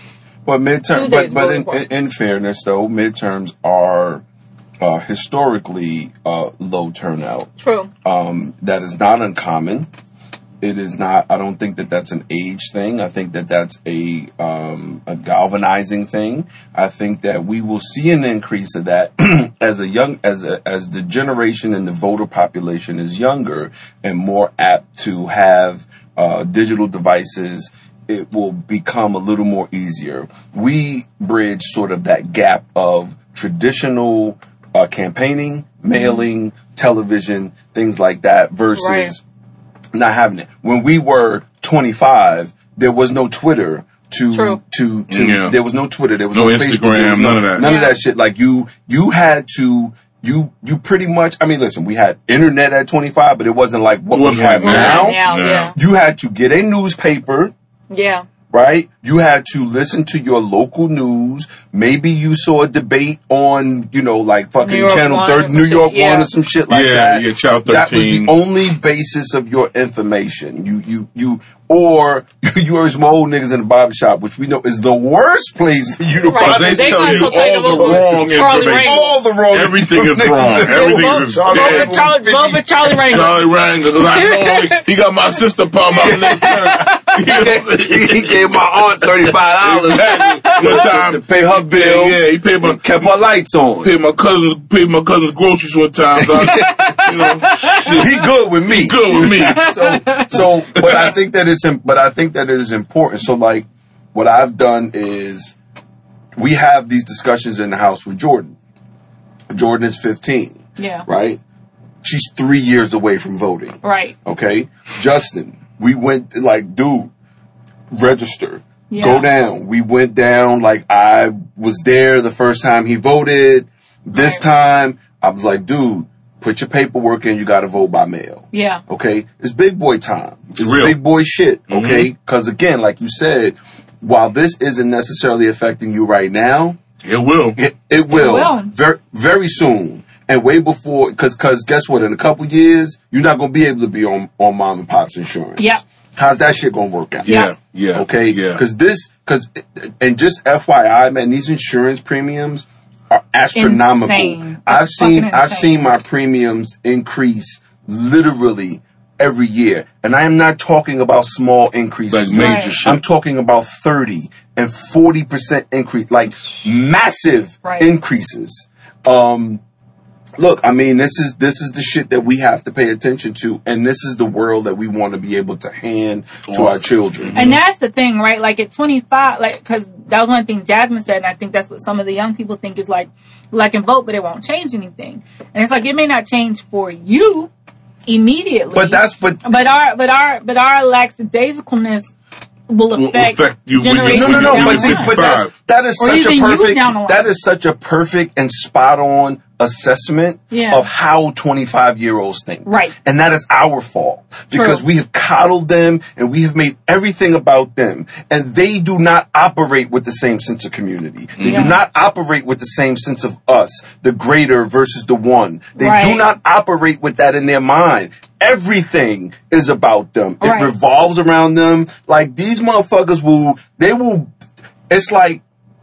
But midterm, Tuesday but is but really in, important. in, in fairness, though, midterms are uh, historically uh, low turnout. true. Um, that is not uncommon. It is not. I don't think that that's an age thing. I think that that's a um, a galvanizing thing. I think that we will see an increase of that as a young as a, as the generation and the voter population is younger and more apt to have uh, digital devices. It will become a little more easier. We bridge sort of that gap of traditional uh, campaigning, mailing, television, things like that versus. Right. Not having it. When we were twenty-five, there was no Twitter to True. to to. Yeah. There was no Twitter. There was No no, Instagram, Facebook, there was no- none of that. None of Yeah. that shit. Like you, you had to. You you pretty much. I mean, listen. We had internet at twenty-five, but it wasn't like what It we wasn't have like now. now, No. yeah. You had to get a newspaper. Yeah. Right? You had to listen to your local news. Maybe you saw a debate on, you know, like fucking New York Channel One or thirty, some New shit, York yeah. One or some shit like Yeah, that. yeah, Channel That was thirteen. the only basis of your information. You, you, you, or you were some old niggas in the barbershop, which we know is the worst place for you to Right. buy. They They tell gonna you complain all the about wrong Charlie information. Rangel. All the wrong Everything is information. wrong. Everything vote, is vote dead. for Charlie, vote for Charlie Rangel. Charlie Rangel, 'cause I know he, he got my sister palm out next time. he, he gave my aunt thirty-five dollars One time, to pay her bill. yeah, yeah, he paid my Kept her lights on. paid my cousin's paid my cousin's groceries one time. So I, you know, He good with me. good with me. so, so, but I think that it's, im- but I think that it is important. So, like, what I've done is we have these discussions in the house with Jordan. Jordan is fifteen, Yeah. right? She's three years away from voting. Right. Okay, Justin, we went like, dude, register, Yeah. go down. We went down. Like, I was there the first time he voted. This Right. time, I was like, dude, put your paperwork in. You got to vote by mail. Yeah. Okay, it's big boy time. It's real. big boy shit. Okay, because again, like you said, while this isn't necessarily affecting you right now, It will. it, it will, will. very very soon, and way before. Because because guess what? In a couple years, you're not gonna be able to be on on mom and pop's insurance. Yep. How's that shit gonna work out? Yeah, yeah, Okay. yeah. Because this, because and just F Y I, man, these insurance premiums are astronomical. Insane. I've It's seen fucking I've insane. seen my premiums increase literally every year, and I am not talking about small increases. Like major Right. shit. I'm talking about thirty and forty percent increase, like massive Right. increases. Um, look, I mean, this is this is the shit that we have to pay attention to, and this is the world that we want to be able to hand to our children. And that's the thing, right? Like at twenty-five, like, cause that was one thing Jasmine said, and I think that's what some of the young people think is like, well, I can vote, but it won't change anything. And it's like, it may not change for you, immediately. But that's but but our but our but our lackadaisicalness will affect, will affect you when you- generations no, no, no. down But, the see, line. but that's, that is Or such a even you perfect. down the line. That is such a perfect and spot on assessment Yeah. of how twenty-five year olds think. Right. And that is our fault because True. we have coddled them and we have made everything about them, and they do not operate with the same sense of community. They Yeah. do not operate with the same sense of us, the greater versus the one. They do Right. not operate with that in their mind. Everything is about them. It Right. revolves around them. Like these motherfuckers will, they will, it's like,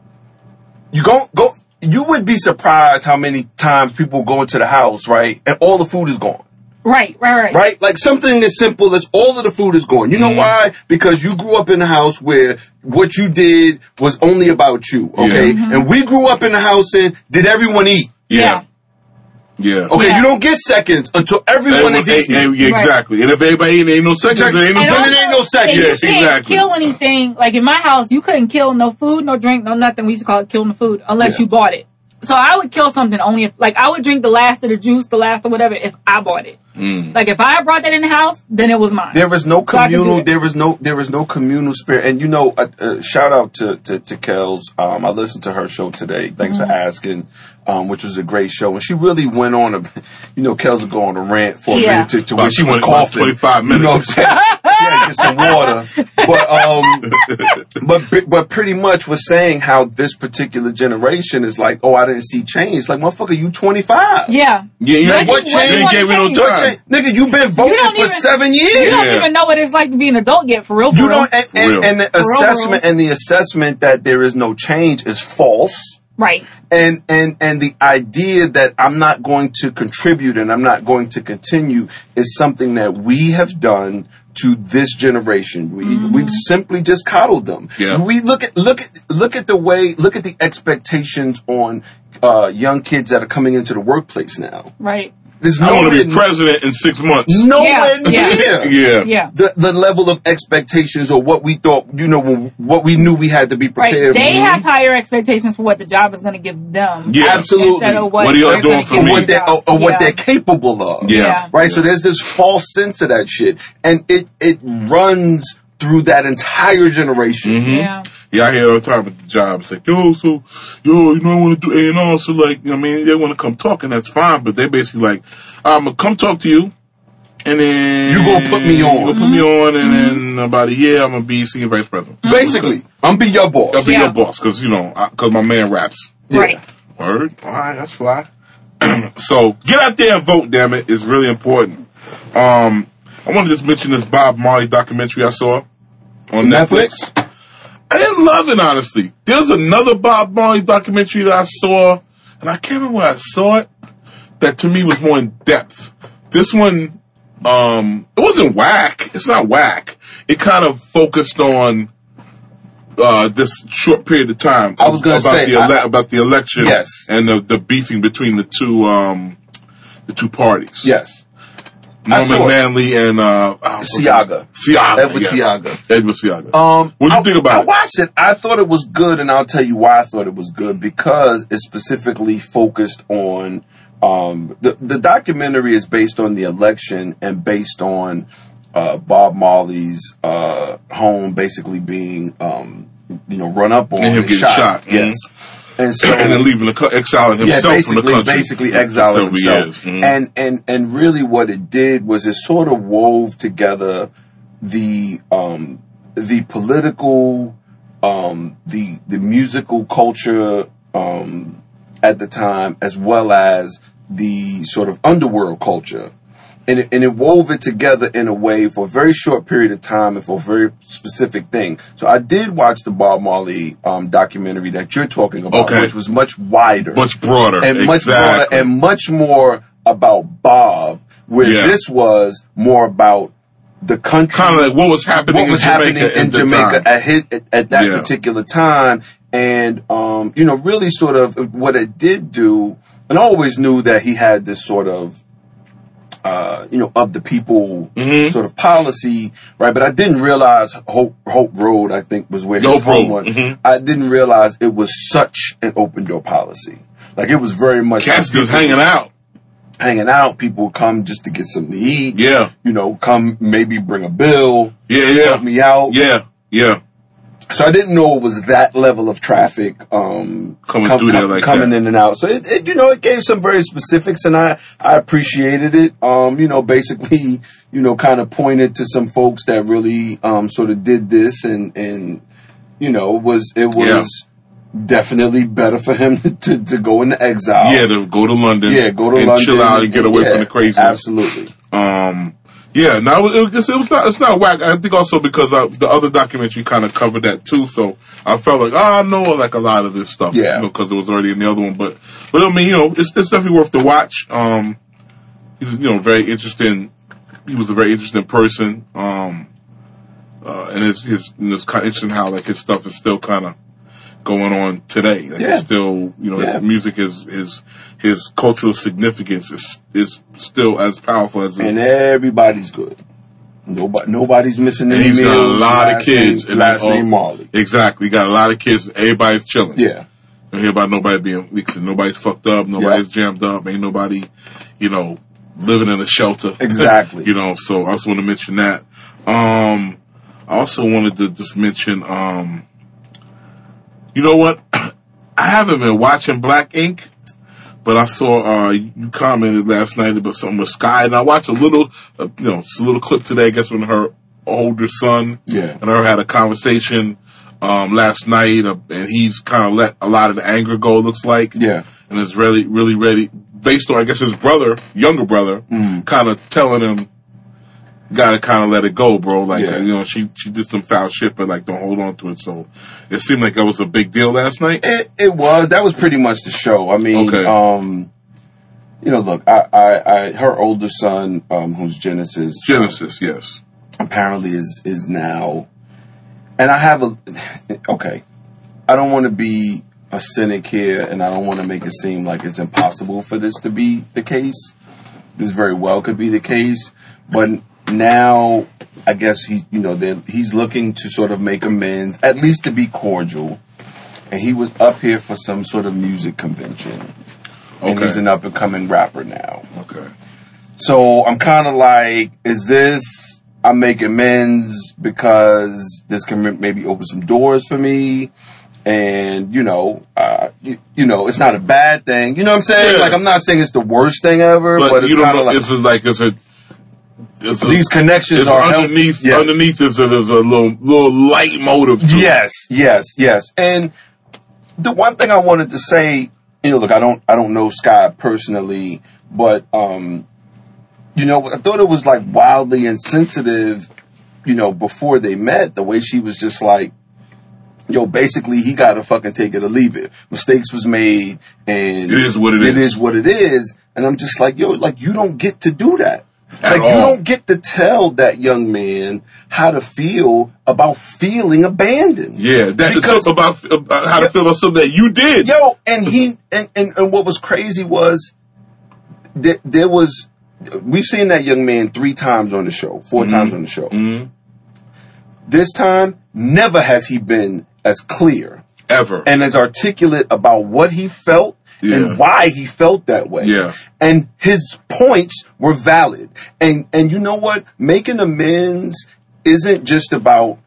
you go, go, you would be surprised how many times people go into the house, right? And all the food is gone. Right, right, right. Right? Like something as simple as all of the food is gone. You know why? Because you grew up in a house where what you did was only about you. Okay. Yeah. And we grew up in a house and did everyone eat? Yeah. Yeah. Okay. Yeah. You don't get seconds until everyone Everyone- is eating. eh, eh, yeah, exactly. And if everybody ain't, ain't no seconds, there ain't no And Then seconds. it ain't no second. and you Yes, can't exactly. kill anything. Like in my house, you couldn't kill no food, no drink, no nothing. We used to call it killing the food unless Yeah. you bought it. So I would kill something only if, like, I would drink the last of the juice, the last of whatever, if I bought it. Mm. Like if I brought that in the house, then it was mine. There is no So I can do communal. it. There is no. There is no communal spirit. And you know, uh, uh, shout out to to, to Kels. Um, I listened to her show today. Thanks Mm-hmm. for asking. Um, which was a great show, and she really went on a. You know, Kels would go on a rant for a Yeah. minute to, to About where she was twenty- about coughing. twenty-five You know what I'm minutes. saying? Yeah, get some water. But um, but but pretty much was saying how this particular generation is like, oh, I didn't see change. Like, motherfucker, you twenty-five. Yeah. Yeah, you But ain't, you- what what change? you you ain't wanna gave me no change? What time. change? Nigga, you've been voting don't for even- seven years. You don't Yeah. even know what it's like to be an adult yet, for real. For You real. don't, and, For real. and, and the For real, assessment real. and the assessment that there is no change is false. Right. And and and the idea that I'm not going to contribute and I'm not going to continue is something that we have done to this generation. We Mm-hmm. we've simply just coddled them. Yeah. We look at look at look at the way look at the expectations on uh, young kids that are coming into the workplace now. Right. There's I want to be nowhere- president in six months. nowhere Yeah. Yeah. near. Yeah. Yeah. The, the level of expectations or what we thought, you know, when- what we knew we had to be Right. prepared They for. have higher expectations for what the job is going to give them. Yeah. Absolutely. Instead of what, What are y'all they're doing gonna for give me? Or the what, they're, job. or, or what Yeah. they're capable of. Yeah. Yeah. Right? So there's this false sense of that shit. And it, it runs through that entire generation. Yeah. Yeah, I hear it all the time at the job. It's like, yo, so, yo, you know, I want to do A and R. So, like, you know what I mean, they want to come talk, and that's fine. But they basically like, I'm going to come talk to you, and then You gonna put me on. You gonna put me on, and then about a year, I'm going to be senior vice president. Basically, I'm be your boss. I'll be Yeah. your boss, because, you know, because my man raps. Right. Word. All right, that's fly. So, get out there and vote, damn it. It's really important. Um, I want to just mention this Bob Marley documentary I saw on Netflix. Netflix? I didn't love it, honestly. There's another Bob Marley documentary that I saw, and I can't remember where I saw it, that to me was more in depth. This one, um, it wasn't whack. It's not whack. It kind of focused on uh, this short period of time I was gonna about say, the ele- I- about the election Yes. and the, the beefing between the two um, the two parties. Yes. I Norman saw it. Manley and uh, oh, Seaga. Seaga. Edward yes. Seaga. Edward Seaga. Um, what do you I, think about I it? watched it. I thought it was good, and I'll tell you why I thought it was good. Because it specifically focused on um, the the documentary is based on the election and based on uh, Bob Marley's uh, home basically being um, you know run up on And him and getting shot. Mhm. Yes, and so and then leaving the co- exiling yeah, himself basically, from the country. basically for exiling several himself. years. Mhm. And and and really, what it did was it sort of wove together the um, the political, um, the the musical culture um, at the time, as well as the sort of underworld culture. And it, and it wove it together in a way for a very short period of time and for a very specific thing. So I did watch the Bob Marley um, documentary that you're talking about, Okay. which was much wider, Much broader. and much broader, exactly. and much more about Bob. Where Yeah. this was more about the country, Kind of like what was happening what was in Jamaica happening in at the Jamaica time. at, his, at, at that Yeah. particular time, and um, you know, really sort of what it did do. And I always knew that he had this sort of uh, you know, of the people Mhm. sort of policy, right? But I didn't realize Hope Hope Road, I think, was where his Hope home Road, was. mhm. I didn't realize it was such an open door policy. Like it was very much Cats like just people- hanging out. hanging out. People would come just to get something to eat. Yeah. You know, come maybe bring a bill. Yeah, yeah. Help me out. Yeah, yeah. So I didn't know it was that level of traffic um, coming com- through there com- like coming that. in and out. So it, it, you know, it gave some very specifics, and I I appreciated it. Um, you know, basically, you know, kind of pointed to some folks that really um, sort of did this, and and you know, was it was Yeah. definitely better for him to to go into exile. Yeah, to go to London. Yeah, go to and London chill out and get away yeah, from the craziness. Absolutely. Um, yeah, no, it was, it was not, it's not whack. I think also because uh, the other documentary kind of covered that too, so I felt like, oh, I know like a lot of this stuff, Yeah. you know, because it was already in the other one. But, but I mean, you know, it's, it's definitely worth the watch. Um, he's, you know, very interesting. He was a very interesting person. Um, uh, and it's, his, you know, it's kind of interesting how like his stuff is still kind of going on today. Like Yeah. it's still, you know, Yeah. his music is, is, his cultural significance is, is still as powerful as it And everybody's good. Nobody, nobody's missing And any he's got a meals. lot of Last kids. Name, and last they all- name Marley. Exactly. He got a lot of kids. Everybody's chilling. Yeah. You hear about nobody being mixing. Nobody's fucked up. Nobody's jammed up. Ain't nobody, you know, living in a shelter. Exactly. You know, so I just want to mention that. Um, I also wanted to just mention, um, you know what? I haven't been watching Black Ink, but I saw, uh, you commented last night about something with Sky, and I watched a little, uh, you know, just a little clip today, I guess, when her older son Yeah. and her had a conversation, um, last night, uh, and he's kind of let a lot of the anger go, it looks like. Yeah. And is really, really ready, based on, I guess, his brother, younger brother, Mm. kind of telling him, gotta kind of let it go, bro. Like, Yeah. you know, she, she did some foul shit, but like, don't hold on to it. So it seemed like that was a big deal last night. It, it was. That was pretty much the show. I mean, Okay. um, you know, look, I, I, I her older son, um, who's Genesis, Genesis, yes. apparently is is now, and I have a, okay, I don't want to be a cynic here, and I don't want to make it seem like it's impossible for this to be the case. This very well could be the case, but now I guess he, you know, he's looking to sort of make amends, at least to be cordial. And he was up here for some sort of music convention. And Okay. he's an up and coming rapper now. Okay. So I'm kind of like, is this, I'm making amends because this can maybe open some doors for me? And, you know, uh, you, you know, it's not a bad thing. You know what I'm saying? Yeah. Like, I'm not saying it's the worst thing ever, but, But, it's you don't kind know, of like, it's a, like, it's a, it's a, these connections it's are help- underneath, yes. underneath is a, there's a little, little light motive to it. Yes, yes, yes. And the one thing I wanted to say, you know, look, I don't, I don't know Sky personally, but, um, you know, I thought it was like wildly insensitive, you know, before they met, the way she was just like, yo, basically he got to fucking take it or leave it. Mistakes was made, and It is what it It is. is what it is. And I'm just like, yo, like you don't get to do that. At Like you all. don't get to tell that young man how to feel about feeling abandoned. Yeah, that is Because- something about, about how to feel about something that you did. Yo, and he and, and, and what was crazy was that there was we've seen that young man three times on the show, 4 Mm-hmm. times on the show. Mhm. This time, never has he been as clear Ever. and as articulate about what he felt Yeah. and why he felt that way. Yeah. And his points were valid. And and you know what? Making amends isn't just about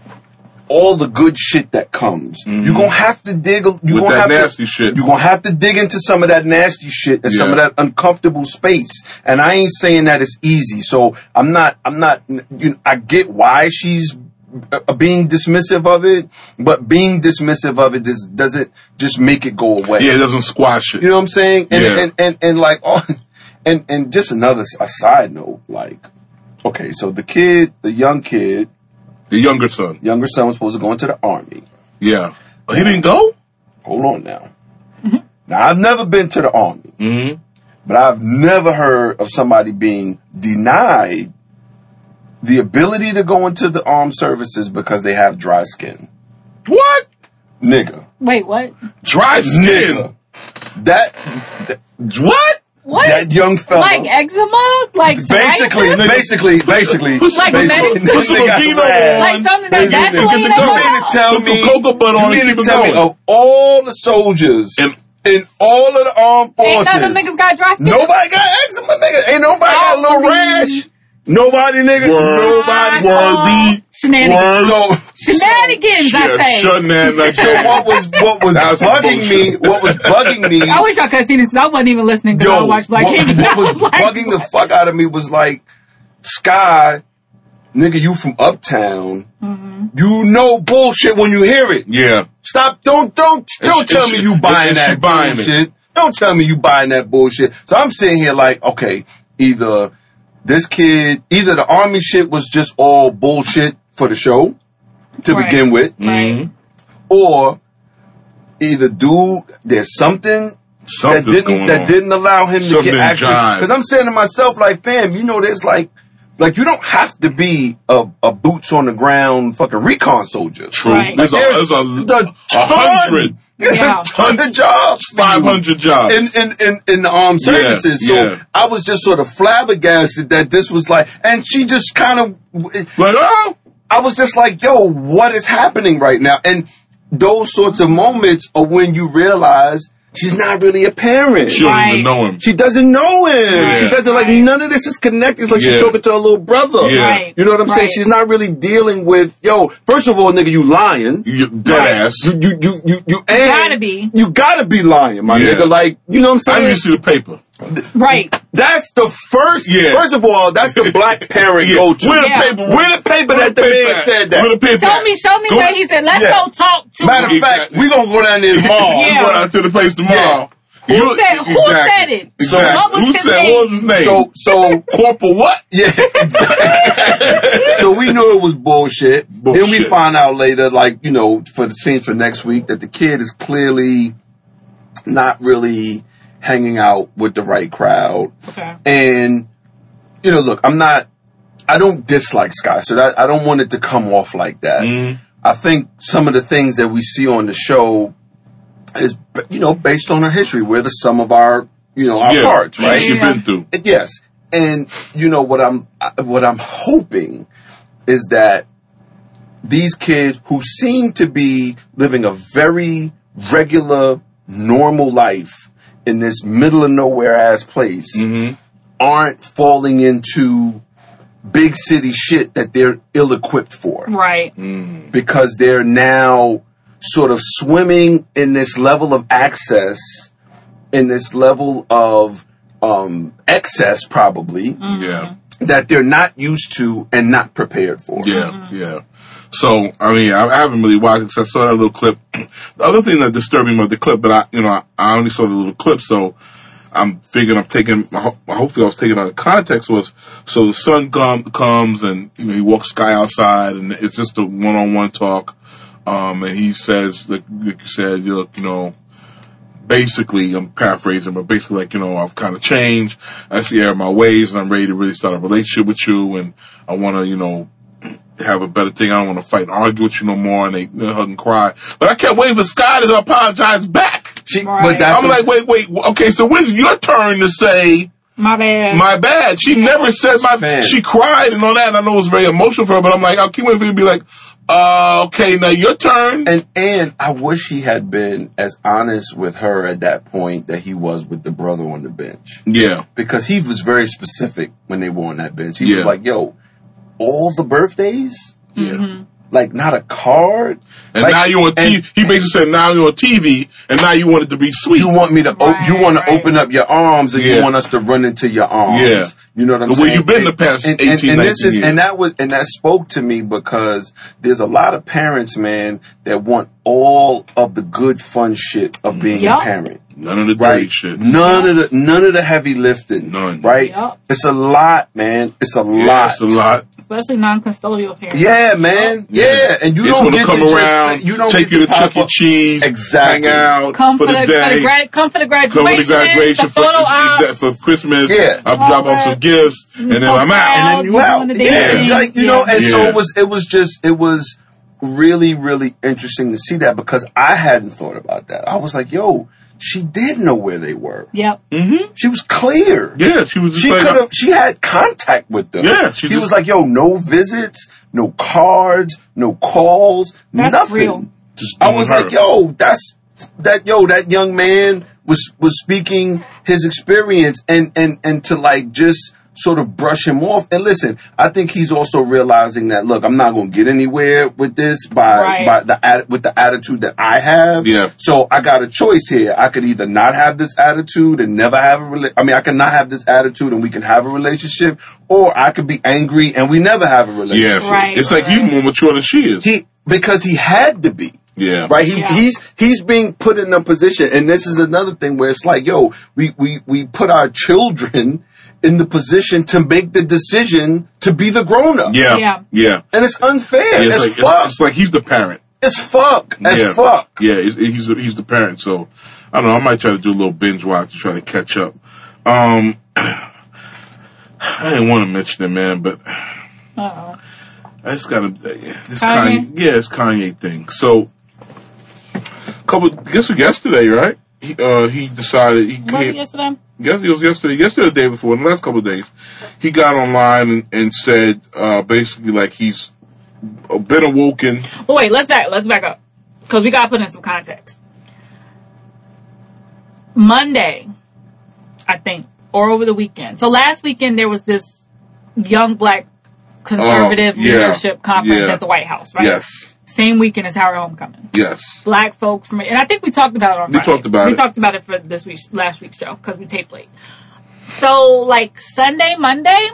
all the good shit that comes. You're gonna have to dig. You're With gonna that have nasty to, shit. You're gonna have to dig into some of that nasty shit and some of Yeah. that uncomfortable space. And I ain't saying that it's easy. So I'm not. I'm not. You know, I get why she's uh, being dismissive of it, but being dismissive of it is, doesn't just make it go away. Yeah, it doesn't squash it. You know what I'm saying? And Yeah. and, and, and like oh, and and just another a side note, like okay, so the kid, the young kid, The younger son. younger son was supposed to go into the army. Yeah. Oh, he didn't go? Hold on now. Now I've never been to the army, Mm-hmm. but I've never heard of somebody being denied the ability to go into the armed services because they have dry skin. What? Nigga. Wait, what? Dry skin. Nigga. That, that What? What? that young fella. Like eczema? Like Basically, psoriasis? basically, basically, Put some- Like basically, med- put some they got Aveeno rad. on. Like something that Basically, Vaseline get the ain't gum. You mean about? to tell Put some me? cocoa butter on you it, mean keep to it tell me going. of all the soldiers And in all of the armed Ain't forces. none of them niggas got dry skin. Nobody got eczema, nigga. Ain't nobody got a little rash. Nobody, nigga. Word. Nobody. Word beat. Shenanigans. So, Shenanigans, I Yeah, say. shutting that like so what was what was That's bugging me? bullshit. What was bugging me? I wish y'all could have seen this because I wasn't even listening because I Yo, watched Black what, King. what I was like, bugging the fuck out of me was like, Sky, nigga, you from Uptown. Mm-hmm. You know bullshit when you hear it. Yeah. Stop! Don't don't don't It's- tell it's- me you buying it's- that she buying it. bullshit. Don't tell me you buying that bullshit. So I'm sitting here like, okay, either this kid, either the army shit was just all bullshit for the show to Right. begin with, Right. or either dude, there's something that Something's didn't going that on. didn't allow him to Something get didn't access. jive. Because I'm saying to myself, like, fam, you know, there's like, like you don't have to be a, a boots on the ground fucking recon soldier. True. Right. There's, Like, a, there's a, the a ton- hundred, There's Yeah. a ton of jobs. for five you hundred jobs. in in in, in the armed Yeah, services. So yeah. I was just sort of flabbergasted that this was like, and she just kind of, like, oh, I was just like, yo, what is happening right now? And those sorts of moments are when you realize she's not really a parent. she don't Right. even know him. She doesn't know him. Yeah. She doesn't like Right. none of this is connected. It's like Yeah. she's talking to her little brother. Yeah. Right. You know what I'm saying? Right. She's not really dealing with, yo, first of all, nigga, you lying. You dead Right. ass. You you you you, you and gotta be. You gotta be lying, my Yeah. nigga. Like, you know what I'm I saying? need to see the paper. Right. That's the first. Yeah. First of all, that's the black parent Yeah. go to. Where the Yeah. paper? Where the paper that the paper man at? said that? Where the paper Show at? me, show me Go- where he said, let's Yeah. go talk to Matter of him. fact, Exactly. we gonna go down there tomorrow. Yeah. You going out to the place tomorrow. Who You- said- who said it? Exactly. What was who his said? name? What was his name? So so Corporal what? yeah. So we knew it was bullshit. Then we Bullshit. find out later, like, you know, for the scenes for next week, that the kid is clearly not really hanging out with the right crowd. Okay. And, you know, look, I'm not, I don't dislike Sky, so that, I don't want it to come off like that. Mhm. I think some of the things that we see on the show is, you know, based on our history. We're the sum of our, you know, our Yeah. parts, What right? you've Yeah. been through. Yes. And, you know, what I'm, what I'm hoping is that these kids who seem to be living a very regular, normal life in this middle of nowhere ass place Mm-hmm. aren't falling into big city shit that they're ill equipped for. Right. Because they're now sort of swimming in this level of access, in this level of um, excess, probably, Yeah. that they're not used to and not prepared for. Yeah, yeah. So, I mean, I, I haven't really watched it 'cause I saw that little clip. The other thing that disturbed me about the clip, but I, you know, I, I only saw the little clip, so I'm figuring I'm taking, I ho- hopefully I was taking out of context was, so the son come, comes and, you know, he walks Sky outside and it's just a one-on-one talk. Um, and he says, like, like you said, you you know, basically, I'm paraphrasing, but basically like, you know, I've kind of changed. I see error of my ways and I'm ready to really start a relationship with you and I want to, you know, have a better thing. I don't want to fight and argue with you no more. And they, you know, hug and cry. But I kept waiting for Sky to apologize back. She, Right. But that's I'm like, wait, wait. Okay, so when's your turn to say, My bad. my bad? She never said my, Fan. she cried and all that. And I know it was very emotional for her, but I'm like, I'll keep waiting for you to be like, uh, okay, now your turn. And and I wish he had been as honest with her at that point that he was with the brother on the bench. Yeah. Because he was very specific when they were on that bench. He Yeah. was like, yo, all the birthdays? Yeah. Like, not a card? And Like, now you're on T V. and He basically said, now you're on T V, and now you want it to be sweet. You want me to, o- Right, you want to right. open up your arms and Yeah. you want us to run into your arms. Yeah. You know what I'm The way saying? you've been the And- past and, and, eighteen, and this nineteen is, years. and that was, and that spoke to me because there's a lot of parents, man, that want all of the good fun shit of being Yup. a parent. None of the dirty Right, shit. none of the none of the heavy lifting, None. right? Yup. It's a lot, man. It's a Yeah, lot. it's a lot. Especially non-custodial parents. Yeah, man. Yeah, and you It's don't gonna get come to just around, say- you don't take get you to pop Chuck E. up- Cheese, Exactly. hang out Come for for the the, for day, the, gra- come for the come graduation, for the graduation, the for, photo exact- ops. for Christmas. Yeah. I'll drop off some gifts, and then so I'm out. proud. and then you You're out. doing the Yeah, damn thing. like you know, Yeah. and so Yeah. it was. It was just. It was really, really interesting to see that because I hadn't thought about that. I was like, yo, she did know where they were. Yep. She was clear. Yeah, she was just She like, could have. She had contact with them. Yeah, she he just- was like, "Yo, no visits, no cards, no calls, That's nothing." real. just I doing was her. like, "Yo, that's that. Yo, that young man was was speaking his experience, and and and to like just sort of brush him off. And listen, I think he's also realizing that, look, I'm not going to get anywhere with this by Right. by the with the attitude that I have. Yeah. So I got a choice here. I could either not have this attitude and never have a rela- I mean, I can not have this attitude and we can have a relationship, or I could be angry and we never have a Yeah. relationship. Right, It's like right. he's more mature than she is. He because he had to be. Yeah. Right. He, Yeah. He's he's being put in a position, and this is another thing where it's like, yo, we we we put our children in the position to make the decision to be the grown up. Yeah. Yeah. Yeah. And it's unfair. Yeah, it's, it's, like, fuck. it's, it's like he's the parent. It's fuck. It's yeah. fuck. Yeah, he's he's, he's the parent. So I don't know. I might try to do a little binge watch to try to catch up. Um, I didn't want to mention it, man, but Uh-oh. I just gotta this Kanye? Kanye. Yeah, it's Kanye thing. So, couple. I guess it was yesterday, right? He uh he decided he Was it yesterday? Yes, it was yesterday. Yesterday, the day before, in the last couple of days, he got online and, and said uh, basically like he's been awoken. Well, wait, let's back. Let's back up because we got to put in some context. Monday, I think, or over the weekend. So last weekend there was this young black conservative Oh, yeah, leadership conference yeah. at the White House, right? Yes, Same weekend as Howard Homecoming. yes, Black folk from, and I think we talked about it on We Friday. talked about we it. talked about it for this week's last week's show because we taped late. So like Sunday, Monday,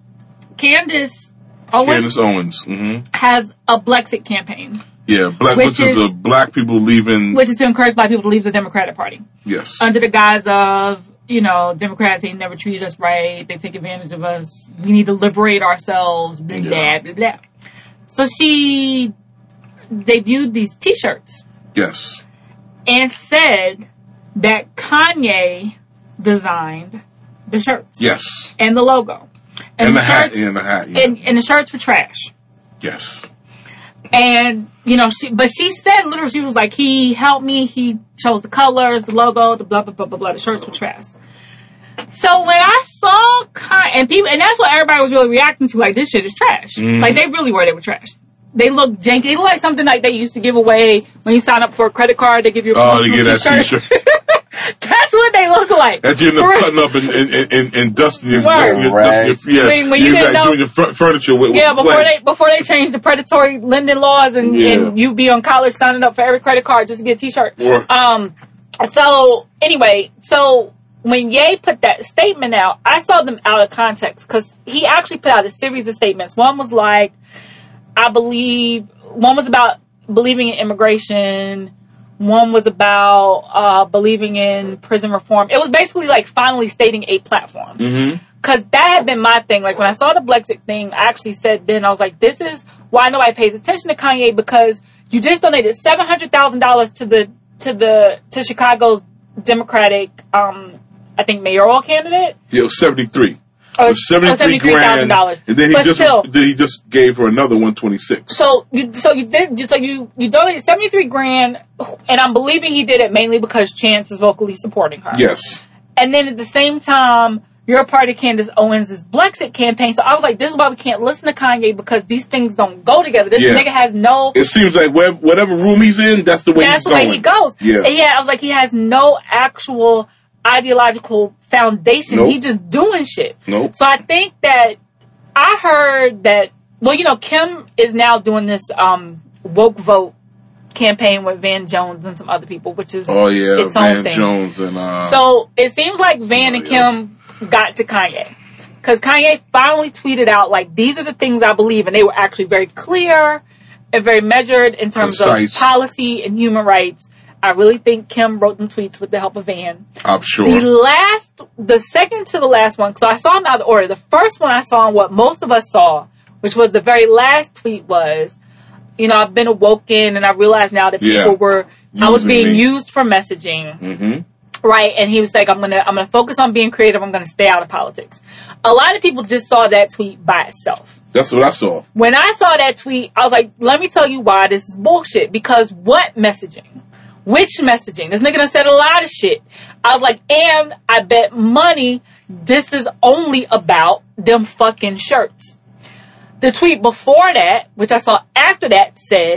Candace Owens Candace Owens. hmm has a Blexit campaign, Yeah, black. Which Which is, is- a black people leaving. which is to encourage black people to leave the Democratic Party yes, under the guise of, you know, Democrats, they never treated us right, they take advantage of us, we need to liberate ourselves, blah, Yeah. blah, blah, blah. So she debuted these T-shirts yes, and said that Kanye designed the shirts yes, and the logo. And, and the the hat, shirts, and the hat. Yeah. and, and the shirts were trash. yes, And, you know, she, but she said literally, she was like, he helped me, he chose the colors, the logo, the blah, blah, blah, blah, blah, the shirts were trash. So when I saw Kanye, and people, and that's what everybody was really reacting to, like, this shit is trash. Mhm. Like, they really were, they were trash. They look janky. They look like something like they used to give away when you sign up for a credit card, they give you a oh, to promotional get that t-shirt. T-shirt. That's what they look like. That you end For up real. cutting up and, and, and, and dusting your, Word. dusting your, dusting your yeah, When- when you you didn't like know- doing your fur- furniture with, Yeah, with before pledge. they before they changed the predatory lending laws and, Yeah. and you be on college signing up for every credit card just to get a T-shirt. Or- Um. So anyway, so when Ye put that statement out, I saw them out of context because he actually put out a series of statements. One was like, I believe. One was about believing in immigration. One was about uh, believing in prison reform. It was basically like finally stating a platform. Mhm. Because that had been my thing. Like, when I saw the Blexit thing, I actually said then, I was like, this is why nobody pays attention to Kanye, because you just donated seven hundred thousand dollars to the, to the, to Chicago's Democratic, um, I think, mayoral candidate. Yeah, it was seventy-three. Or It was seventy-three grand, dollars. and then he But just still, then he just gave her another one twenty-six. So you, so you did, so you, you donated seventy-three grand, and I'm believing he did it mainly because Chance is vocally supporting her. Yes, And then at the same time, you're a part of Candace Owens' Blexit campaign. So I was like, this is why we can't listen to Kanye, because these things don't go together. This Yeah. nigga has no, it seems like where, whatever room he's in, that's the way that's he's the way going. he goes. Yeah. And yeah, I was like, he has no actual ideological foundation. Nope. He's just doing shit. Nope. So I think that I heard that, well, you know, Kim is now doing this um, woke vote campaign with Van Jones and some other people, which is Oh yeah, its own Van thing. Jones and uh, So it seems like Van and somebody Kim got to Kanye. Because Kanye finally tweeted out, like, these are the things I believe. And they were actually very clear and very measured in terms Concise. of policy and human rights. I really think Kim wrote them tweets with the help of Van. I'm The sure. last, the second to the last one, so I saw them out of order. The first one I saw, and what most of us saw, which was the very last tweet, was, you know, I've been awoken and I realize now that Yeah. people were, I was Using being me. used for messaging. Mm-hmm. Right, and he was like, I'm gonna I'm gonna focus on being creative, I'm gonna stay out of politics. A lot of people just saw that tweet by itself. That's what I saw. When I saw that tweet, I was like, let me tell you why this is bullshit. Because what messaging? Which messaging? This nigga done said a lot of shit. I was like, and I bet money this is only about them fucking shirts. The tweet before that, which I saw after that, said,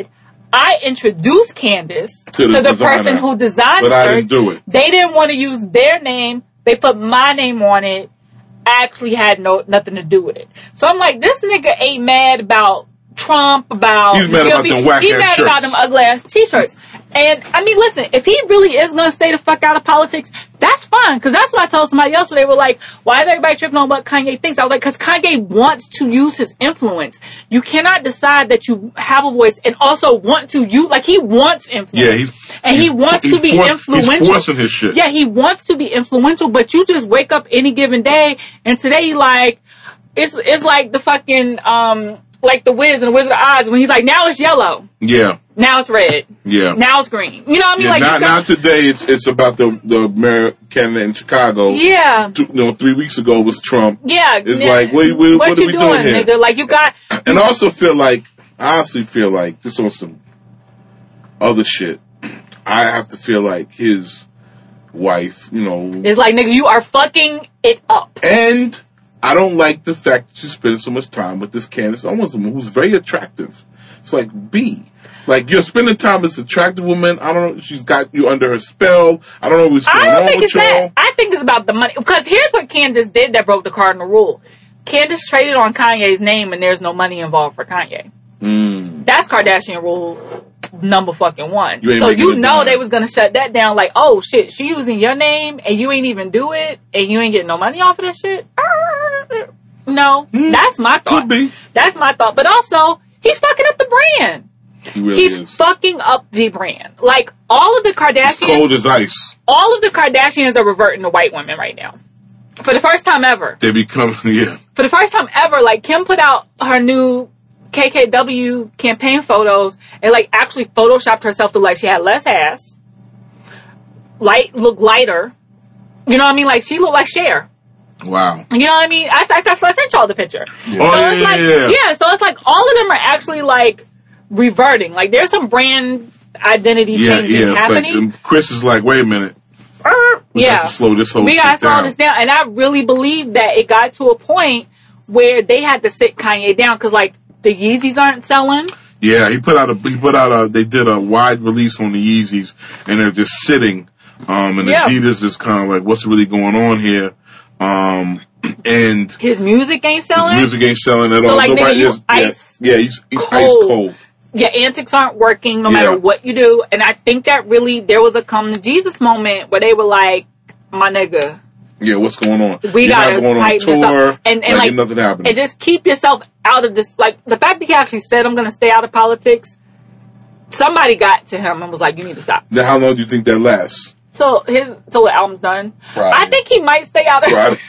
I introduced Candace To to the the, designer. person who designed But the I shirts. didn't do it. They didn't want to use their name. They put my name on it. I actually had no nothing to do with it. So I'm like, this nigga ain't mad about Trump, about He's mad the about G O P. them whack He's ass mad shirts. about them ugly ass t-shirts. And I mean, listen, if he really is going to stay the fuck out of politics, that's fine. Because that's what I told somebody else. They were like, why is everybody tripping on what Kanye thinks? I was like, because Kanye wants to use his influence. You cannot decide that you have a voice and also want to use, like, he wants influence. Yeah, he's and he's, he wants he's to be force, influential. He's forcing his shit. Yeah, he wants to be influential, but you just wake up any given day and today, like, it's it's like the fucking, um, like the Wiz and the Wizard of Oz when he's like, now it's yellow. Yeah. Now it's red. Yeah. Now it's green. You know what I mean? Yeah, like, now, you got- now today it's it's about the the mayor candidate in Chicago. yeah. Two, you know, three weeks ago was Trump. Yeah. It's yeah. like, what, what, what, what are you we doing, doing here? nigga? Like, you got... And I also feel like, I honestly feel like, just on some other shit, I have to feel like his wife, you know, It's like, nigga, you are fucking it up. and I don't like the fact that she's spending so much time with this Candace Owens woman who's very attractive. It's like, B. Like, you're spending time with this attractive woman. I don't know. She's got you under her spell. I don't know what's going I don't on think with it's y'all. that. I think it's about the money. Because here's what Candace did that broke the cardinal rule. Candace traded on Kanye's name and there's no money involved for Kanye. Mm. That's Kardashian rule number fucking one. You ain't So making you it know down. they was going to shut that down. Like, oh shit, she using your name and you ain't even do it and you ain't getting no money off of this shit? No. That's my thought. Could be. That's my thought. But also, he's fucking up the brand. He really He's is. fucking up the brand. Like, all of the It's Kardashians, cold as ice. all of the Kardashians are reverting to white women right now. For the first time ever. They become, yeah. For the first time ever, like, Kim put out her new K K W campaign photos and, like, actually photoshopped herself to, like, she had less ass, light, looked lighter. You know what I mean? Like, she looked like Cher. Wow. You know what I mean? I, I, that's why I sent y'all the picture. Oh, So yeah, it's like, yeah, yeah. so it's like all of them are actually like reverting. Like there's some brand identity Yeah, changes yeah. It's like, happening. and Chris is like, wait a minute. Er, We yeah, got to slow this whole we shit gotta slow down. this down. And I really believe that it got to a point where they had to sit Kanye down because like the Yeezys aren't selling. Yeah, he put out a, he put out a, they did a wide release on the Yeezys and they're just sitting. Um, and Yeah. Adidas is kind of like, what's really going on here? Um, and His music ain't his selling. music ain't selling at So, all. like, nigga, Nobody you is, ice yeah, yeah, he's, he's ice cold. cold. Your antics aren't working no Yeah. matter what you do. And I think that really there was a come to Jesus moment where they were like, my nigga, Yeah, what's going on? we You're gotta not going on tighten tour. this up. And, and like, like, ain't nothing happening. and just keep yourself out of this. Like the fact that he actually said, I'm going to stay out of politics. Somebody got to him and was like, you need to stop. Now, how long do you think that lasts? So his, so the album's done. Friday. I think he might stay out of Friday?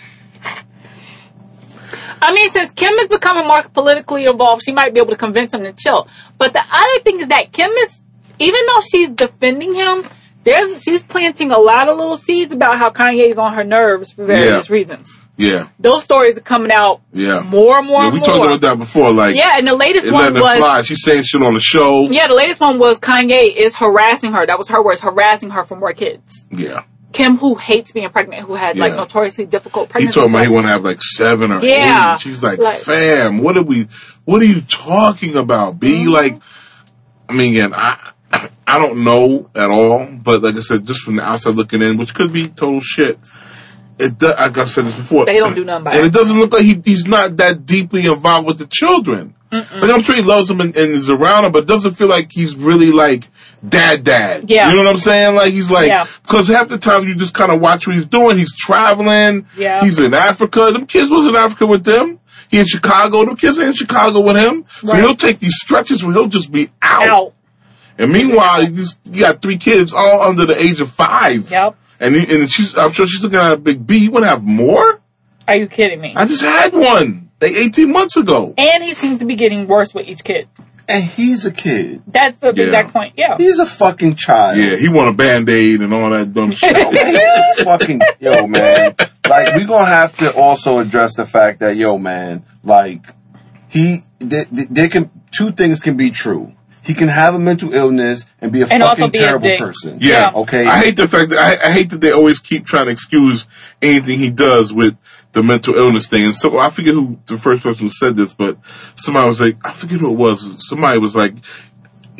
I mean, since Kim is becoming more politically involved, she might be able to convince him to chill. But the other thing is that Kim is, even though she's defending him, there's she's planting a lot of little seeds about how Kanye's on her nerves for various Yeah. reasons. Yeah, Those stories are coming out yeah. more and more Yeah, and we more. talked about that before. Like, Yeah, and the latest it one letting her was fly. She's saying shit on the show. yeah, the latest one was Kanye is harassing her. That was her words, harassing her for more kids. Yeah. Kim, who hates being pregnant, who had like Yeah. notoriously difficult He pregnancies. told me he want to have like seven or Yeah. eight. She's like, Like- fam, what are we, what are you talking about, B? Mm-hmm. Like, I mean, again, I, I don't know at all, but like I said, just from the outside looking in, which could be total shit. It does, like I've said this before. They don't do nothing by And it. it doesn't look like he, he's not that deeply involved with the children. Like, I'm sure he loves them and, and is around them, but it doesn't feel like he's really like dad dad. Yeah. You know what I'm saying? Like, he's like, Yeah. because half the time you just kind of watch what he's doing. He's traveling. Yeah. He's in Africa. Them kids was in Africa with them. He in Chicago. Them kids are in Chicago with him. So Right. he'll take these stretches where he'll just be out. out. And meanwhile, you, just, you got three kids all under the age of five. Yep. And he, and she's, I'm sure she's looking at a big B. You want to have more? Are you kidding me? I just had one like eighteen months ago. And he seems to be getting worse with each kid. And he's a kid. That's the Yeah. exact point. Yeah. He's a fucking child. Yeah, he want a Band-Aid and all that dumb shit. Yo, man, he's a fucking yo, man. Like, we gonna have to also address the fact that yo, man, like he, they, they can two things can be true. He can have a mental illness and be a And also fucking be a terrible dick. person. Yeah. Okay. I hate the fact that I, I hate that they always keep trying to excuse anything he does with the mental illness thing. And so I forget who the first person who said this, but somebody was like, I forget who it was. Somebody was like,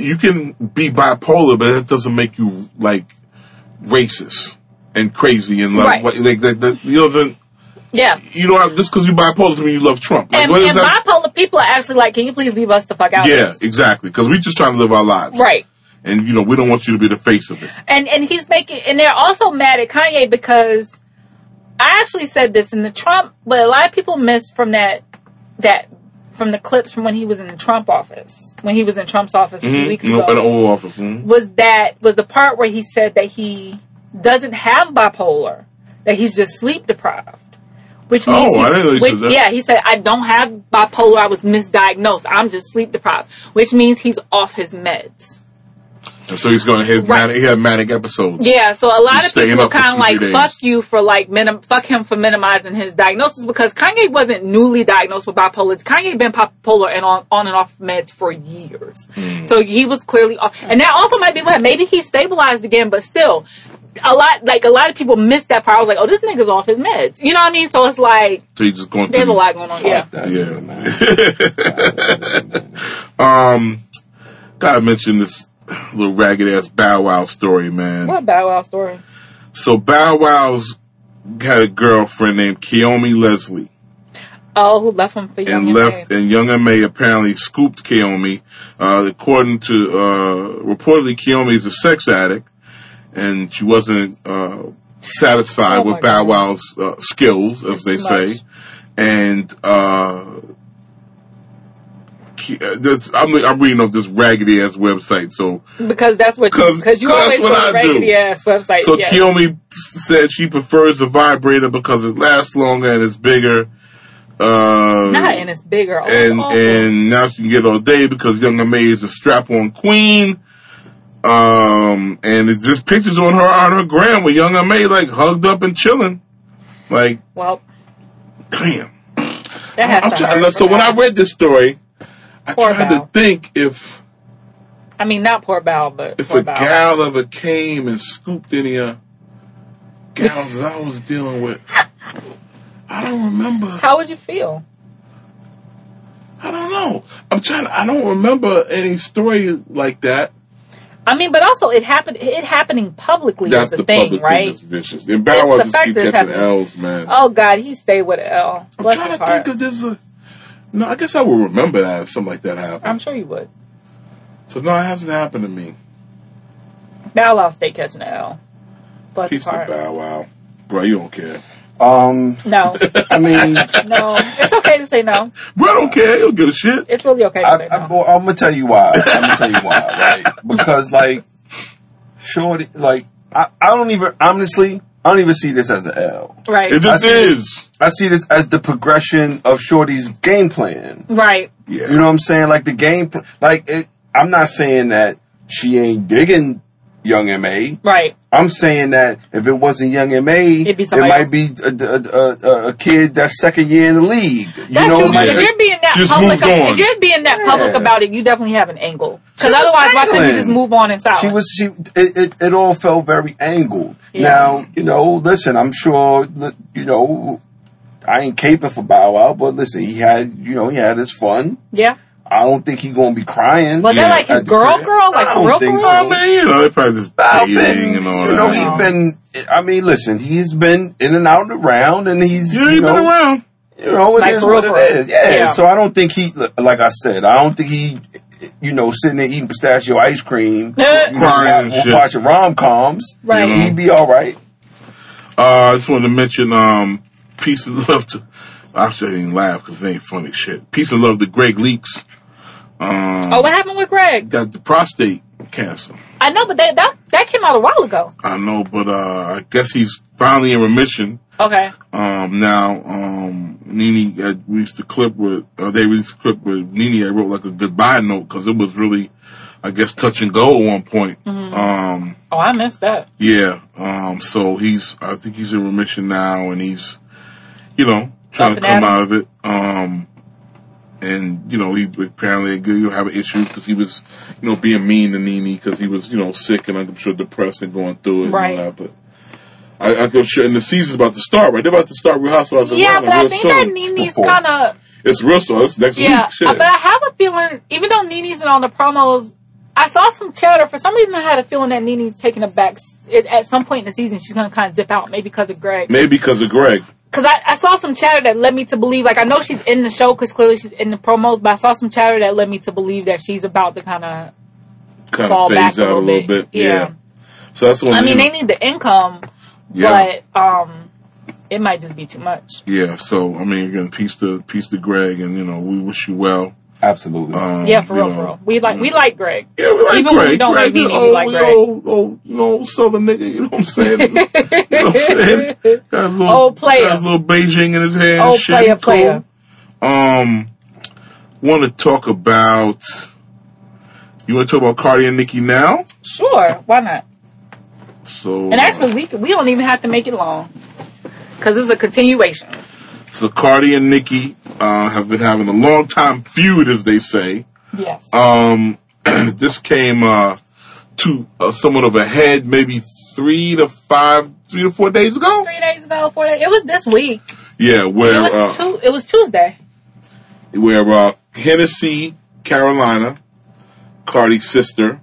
you can be bipolar, but that doesn't make you like racist and crazy and love. Right. Like, like, like, like, you know, the, Yeah. you don't have, just because you're bipolar doesn't mean you love Trump. Like, And, what is and that? bipolar people are actually like, can you please leave us the fuck out Yeah, of this? exactly. Because we're just trying to live our lives. Right. And, you know, we don't want you to be the face of it. And and he's making, and they're also mad at Kanye because I actually said this in the Trump, but a lot of people missed from that that from the clips from when he was in the Trump office, when he was in Trump's office a few Mm-hmm. weeks You know, ago. in the Oval Office. Mm-hmm. Was that was the part where he said that he doesn't have bipolar, that he's just sleep deprived. Which means Oh, I he's- didn't know he which, said that. Yeah, he said, I don't have bipolar, I was misdiagnosed. I'm just sleep deprived. Which means he's off his meds. And so he's going to hit Right. manic, he had manic episodes. Yeah, so a lot he's of staying people up for kind of two, like three days. fuck you for like minim- fuck him for minimizing his diagnosis because Kanye wasn't newly diagnosed with bipolar. Kanye been bipolar and on, on and off meds for years. Mm. So he was clearly off, and that also might be what maybe he stabilized again, but still, a lot like a lot of people missed that part. I was like, oh, this nigga's off his meds. You know what I mean? So it's like So he's just going there's a through lot going on. Yeah. That Yeah. man. um, gotta mention this little ragged ass Bow Wow story, man. What Bow Wow story? So Bow Wow's had a girlfriend named Kiyomi Leslie. Oh, who left him for young and left, and Young M A apparently scooped Kiyomi. Uh, according to, uh, reportedly Kiyomi is a sex addict, and she wasn't, uh, satisfied Oh my with Bow God. Wow's, uh, skills, as they too say. much. And, uh, Ki- uh, this, I'm, I'm reading off this raggedy ass website, so, Because that's what you, 'Cause- because you 'cause always that's go what to I do. raggedy ass website. so yeah. Kiyomi said she prefers the vibrator because it lasts longer and it's bigger. Uh, Nah, and it's bigger. Oh, and awful. and now she can get all day because Young M A is a strap-on queen. Um, and it's just pictures on her on her gram with Young M A like hugged up and chilling. Like, well, damn. that has I'm to trying, hurt so for when Bow. I read this story, I Poor tried Bow. to think if I mean, not poor Bow, but if poor a Bow. gal ever came and scooped any of gals that I was dealing with. I don't remember. How would you feel? I don't know. I'm trying. I don't remember any story like that. I mean, but also it happened. It happening publicly That's is the the thing, public right? thing that's vicious. And Bow Wow It's the just fact keep that it's catching happening. L's, man. Oh God, he stayed with an L. I'm Bless trying his to heart. think if there's a. No, I guess I would remember that if something like that happened. I'm sure you would. So no, it hasn't happened to me. Bow Wow stay catching an L. Bless Peace his to heart. Bow Wow, bro. You don't care, Um, No, I mean, no, it's okay to say no. bro. I don't care. You don't give a shit. It's really okay to I, say I, no. well, I'm gonna tell you why. I'm gonna tell you why, right? Because like, Shorty, like, I, I don't even honestly, I don't even see this as an L. Right, It just I see is. I see this as the progression of Shorty's game plan. right. Yeah. You know what I'm saying? Like the game, pl- like it. I'm not saying that she ain't digging Young M A. Right. I'm saying that if it wasn't Young M A, It'd be it somebody might else. be a, a, a, a kid that's second year in the league. You That's know, true. it But might if be- you're being that Just public, moved ab- on. if you're being that public Yeah. about it, you definitely have an angle. Because She was otherwise, why couldn't you angling. just move on in silence? She was she it, it, it all felt very angled. Yeah. Now, you know, listen, I'm sure that, you know, I ain't caping for Bow Wow, but listen, he had you know, he had his fun. Yeah. I don't think he gonna be crying. Was Yeah. that like his at the girl, crib. girl, like I for don't real, think for so. real? I mean, you know, they probably just Bow dating been, and all you know, that. he been. I mean, listen, he's been in and out and around, and he's Yeah, you he know, been around. You know, it Like, is for what real, it for real. is. Yeah. Yeah. So I don't think he, like I said, I don't think he, you know, sitting there eating pistachio ice cream, you know, Crying and wa- shit. watching rom coms. Right. You know? He'd be all right. Uh, I just wanted to mention, um, peace and love to. Actually, I didn't laugh because it ain't funny shit. Peace and love to Greg Leaks. Um, Oh, what happened with Greg? got the prostate cancer. I know, but that that, that came out a while ago. I know, but uh, I guess he's finally in remission. Okay. Um, now, um, Nene uh, released a clip with, uh, they released a clip with Nene. I wrote like a goodbye note because it was really, I guess, touch and go at one point. Mm-hmm. Um, Oh, I missed that. yeah. Um, so he's, I think he's in remission now, and he's, you know, trying Up to and come at 'em. out of it. Um, and you know, he apparently you have an issue because he was, you know, being mean to Nene because he was, you know, sick and I'm sure depressed and going through it Right. and all that. But I, I go sure, and the season's about to start, right? They're about to start Real Housewives of Yeah, Atlanta but I real think soon. that Nene's fourth. kind of It's real soon. It's next yeah. week. Shit. But I have a feeling, even though Nene's on the promos, I saw some chatter. For some reason, I had a feeling that Nene's taking a back. It, at some point in the season, she's going to kind of dip out, maybe because of Greg. Maybe because of Greg. Because I, I saw some chatter that led me to believe, like, I know she's in the show because clearly she's in the promos, but I saw some chatter that led me to believe that she's about to kind of Kind fall of back phase out a little bit. Yeah. yeah. So that's one. I mean, you know, they need the income, yeah. but um, it might just be too much. Yeah. So I mean, again, peace to peace to Greg, and you know, we wish you well. Absolutely. Um, Yeah, for real, know, for real. We like we like Greg. Yeah, we like Even Greg. when we don't Greg like Nene, is we like old, Greg. Old, old, you know, Southern nigga. You know what I'm saying? You know what I'm saying? Got his little, Old player. Got his little Beijing in his hand. Old shit, player, cool. player. Um, want to talk about? You want to talk about Cardi and Nicki now? Sure, why not? So, And actually, we we don't even have to make it long because it's a continuation. so Cardi and Nicki uh, have been having a long time feud, as they say. Yes. Um, this came uh, to uh, somewhat of a head, maybe three to five, three to four days ago. Three days ago, four days. It was this week. Yeah, where It was uh, two. It was Tuesday. where uh, Hennessy Carolina, Cardi's sister,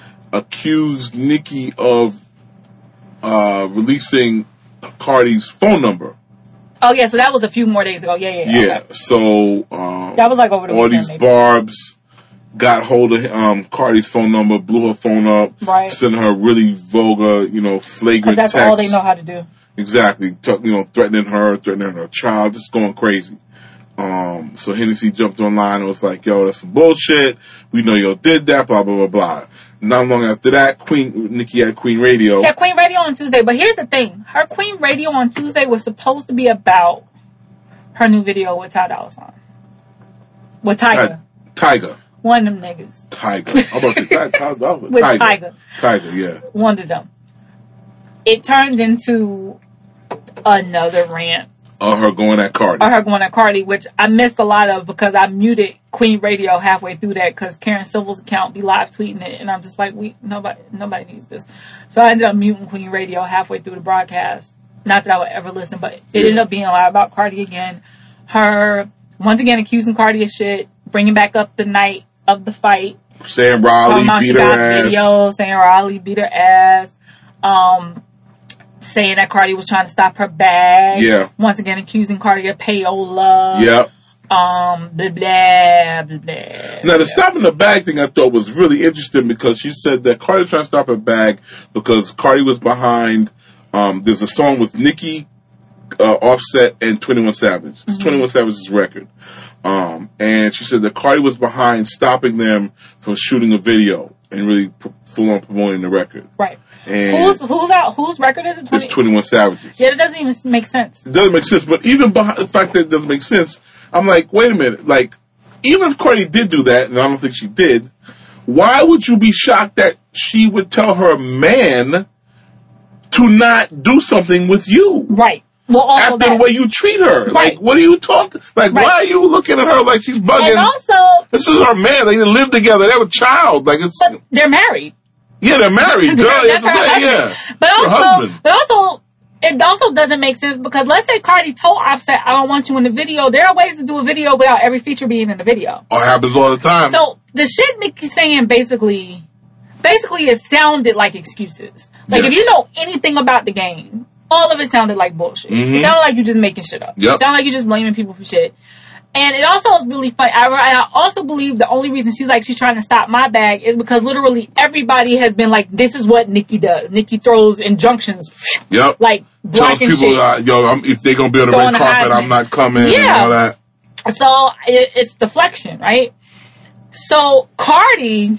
accused Nicki of uh, releasing Cardi's phone number. Oh yeah, so that was a few more days ago. Yeah, yeah. Yeah, Okay. so um, That was like over the all weekend, these maybe. barbs got hold of um, Cardi's phone number, blew her phone up, Right. sent her really vulgar, you know, flagrant Because that's text. all they know how to do. Exactly, T- you know, threatening her, threatening her child, just going crazy. Um, so Hennessy jumped online and was like, "Yo, that's some bullshit. We know yo did that. Blah blah blah blah." Not long after that, Queen Nicki had Queen Radio. She had Queen Radio on Tuesday, but here's the thing: her Queen Radio on Tuesday was supposed to be about her new video with Ty Dolla Sign, with Tyga, Had Tiger, one of them niggas, Tiger. I'm about to say Tiger. Tiger. with Tyga, Tiger, yeah. one of them. It turned into another rant. Or her going at Cardi. Or her going at Cardi, which I missed a lot of because I muted Queen Radio halfway through that because Karen Civil's account be live tweeting it, and I'm just like, we nobody nobody needs this. So I ended up muting Queen Radio halfway through the broadcast. Not that I would ever listen, but it Yeah. ended up being a lot about Cardi again. Her once again accusing Cardi of shit, bringing back up the night of the fight, Saying talking Raleigh about beat she her got ass. videos saying Raleigh beat her ass. Um. Saying that Cardi was trying to stop her bag. Yeah. Once again, accusing Cardi of payola. Yep. Um, blah, blah, blah, blah. Now, the stopping the bag thing I thought was really interesting because she said that Cardi was trying to stop her bag because Cardi was behind, um, there's a song with Nicki, uh, Offset, and twenty-one Savage. It's Mm-hmm. twenty-one Savage's record. Um, and she said that Cardi was behind stopping them from shooting a video and really p- full on promoting the record. Right. And Who's, who's out, whose record is it? twenty it's twenty-one Savage's. Yeah, that doesn't even make sense. It doesn't make sense, but even behind the fact that it doesn't make sense, I'm like, wait a minute, like, even if Cardi did do that, and I don't think she did, why would you be shocked that she would tell her man to not do something with you Right. Well, also after that. the way you treat her? Right. Like, what are you talking? Like, Right. why are you looking at her like she's bugging? And also, This is her man. They live together. They have a child. Like, it's but they're married. yeah, they're married. Girl, That's that's her say, husband. yeah, But It's her also, husband. but also, it also doesn't make sense because let's say Cardi told Offset, I don't want you in the video. There are ways to do a video without every feature being in the video. It happens all the time. So the shit Nicki's saying basically, basically it sounded like excuses. Like if Yes. you know anything about the game, all of it sounded like bullshit. Mhm. It sounded like you just making shit up. Yep. It sounded like you just blaming people for shit. And it also is really funny. I, I also believe the only reason she's like, she's trying to stop my bag is because literally everybody has been like, this is what Nicki does. Nicki throws injunctions, Yep. like Tells blocking people, shit. uh, yo, I'm, if they're gonna be on the Throwing red the carpet, Heisman. I'm not coming and Yeah. all that. So it, it's deflection, right? So Cardi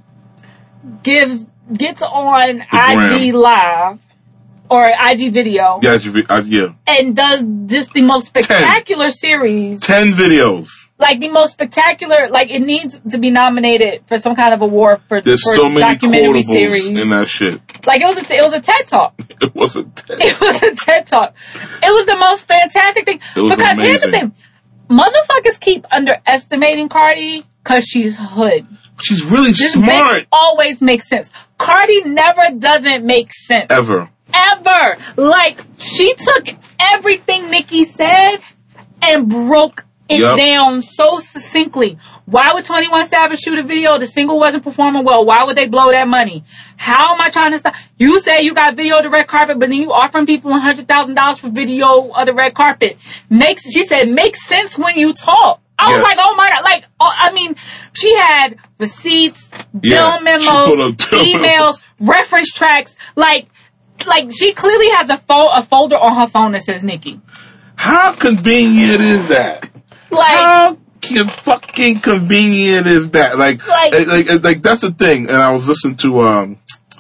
gives gets on I G gram. Live or I G video Yeah, you- uh, yeah. and does just the most spectacular series, Ten videos. like the most spectacular. Like it needs to be nominated for some kind of award for, There's for so many documentary quotables series. in that shit. Like it was a it was a TED talk. It wasn't ten. It was a TED talk. It was the most fantastic thing. It was because here's the amazing. thing. Motherfuckers keep underestimating Cardi because she's hood. She's really This smart. bitch always makes sense. Cardi never doesn't make sense. Ever. Ever. Like, she took everything Nicki said and broke it Yep. down so succinctly. Why would twenty-one Savage shoot a video? The single wasn't performing well. Why would they blow that money? How am I trying to stop? You say you got video of the red carpet, but then you offering people one hundred thousand dollars for video of the red carpet. Makes, she said, makes sense when you talk. I was Yes. like, oh my God. Like, oh, I mean, she had receipts, Yeah, deal she memos, put up deal emails, memos. reference tracks. Like, like she clearly has a, fo- a folder on her phone that says Nicki. How convenient is that? Like, How can fucking convenient is that? Like, Like- like, like, like, that's the thing. And I was listening to um,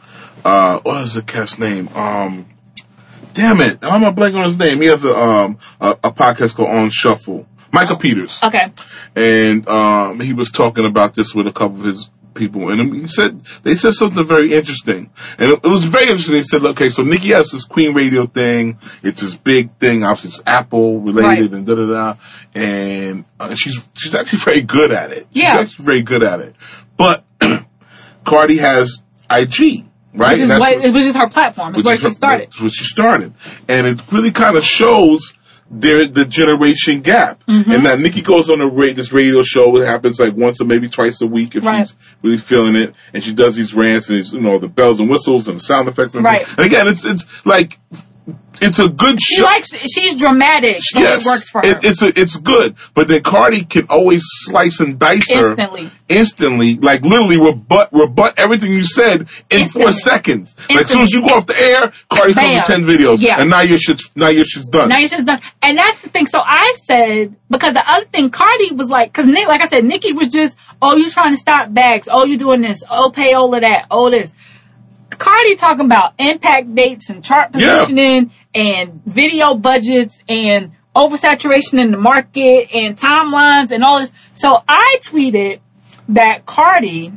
uh, what is the cat's name? Um, damn it, I'm not blanking on his name. He has a um a, a podcast called On Shuffle. Michael Peters. okay. And um, he was talking about this with a couple of his people, and he said they said something very interesting, and it, it was very interesting. He said, "Okay, so Nicki has this Queen Radio thing. It's this big thing. Obviously, it's Apple related, Right. and da da da. And uh, she's she's actually very good at it. Yeah. she's actually very good at it. But Cardi has I G, right? Which is, That's what, which is her platform. It's which where is she her- started. That's where she started, and it really kind of shows there the generation gap. Mm-hmm. And now Nicki goes on a ra- this radio show. It happens like once or maybe twice a week if Right. she's really feeling it, and she does these rants and these, you know, the bells and whistles and the sound effects. And Right. And again, it's it's like it's a good She show. likes, she's dramatic, so Yes, it works for her. It, it's a, it's good, but then Cardi can always slice and dice her Instantly. instantly, like literally rebut rebut everything you said in Instantly. four seconds. Like as soon as you go off the air, Cardi comes Bam. with ten videos, Yeah. and now your shit's now your shit's done. Now you're just done. And that's the thing. So I said, because the other thing, Cardi was like, because Nick, like I said, Nicki was just, oh, you trying to stop bags. Oh, you doing this. Oh, pay all of that. Oh, this. Cardi talking about impact dates and chart Yeah. positioning and video budgets and oversaturation in the market and timelines and all this. So I tweeted that Cardi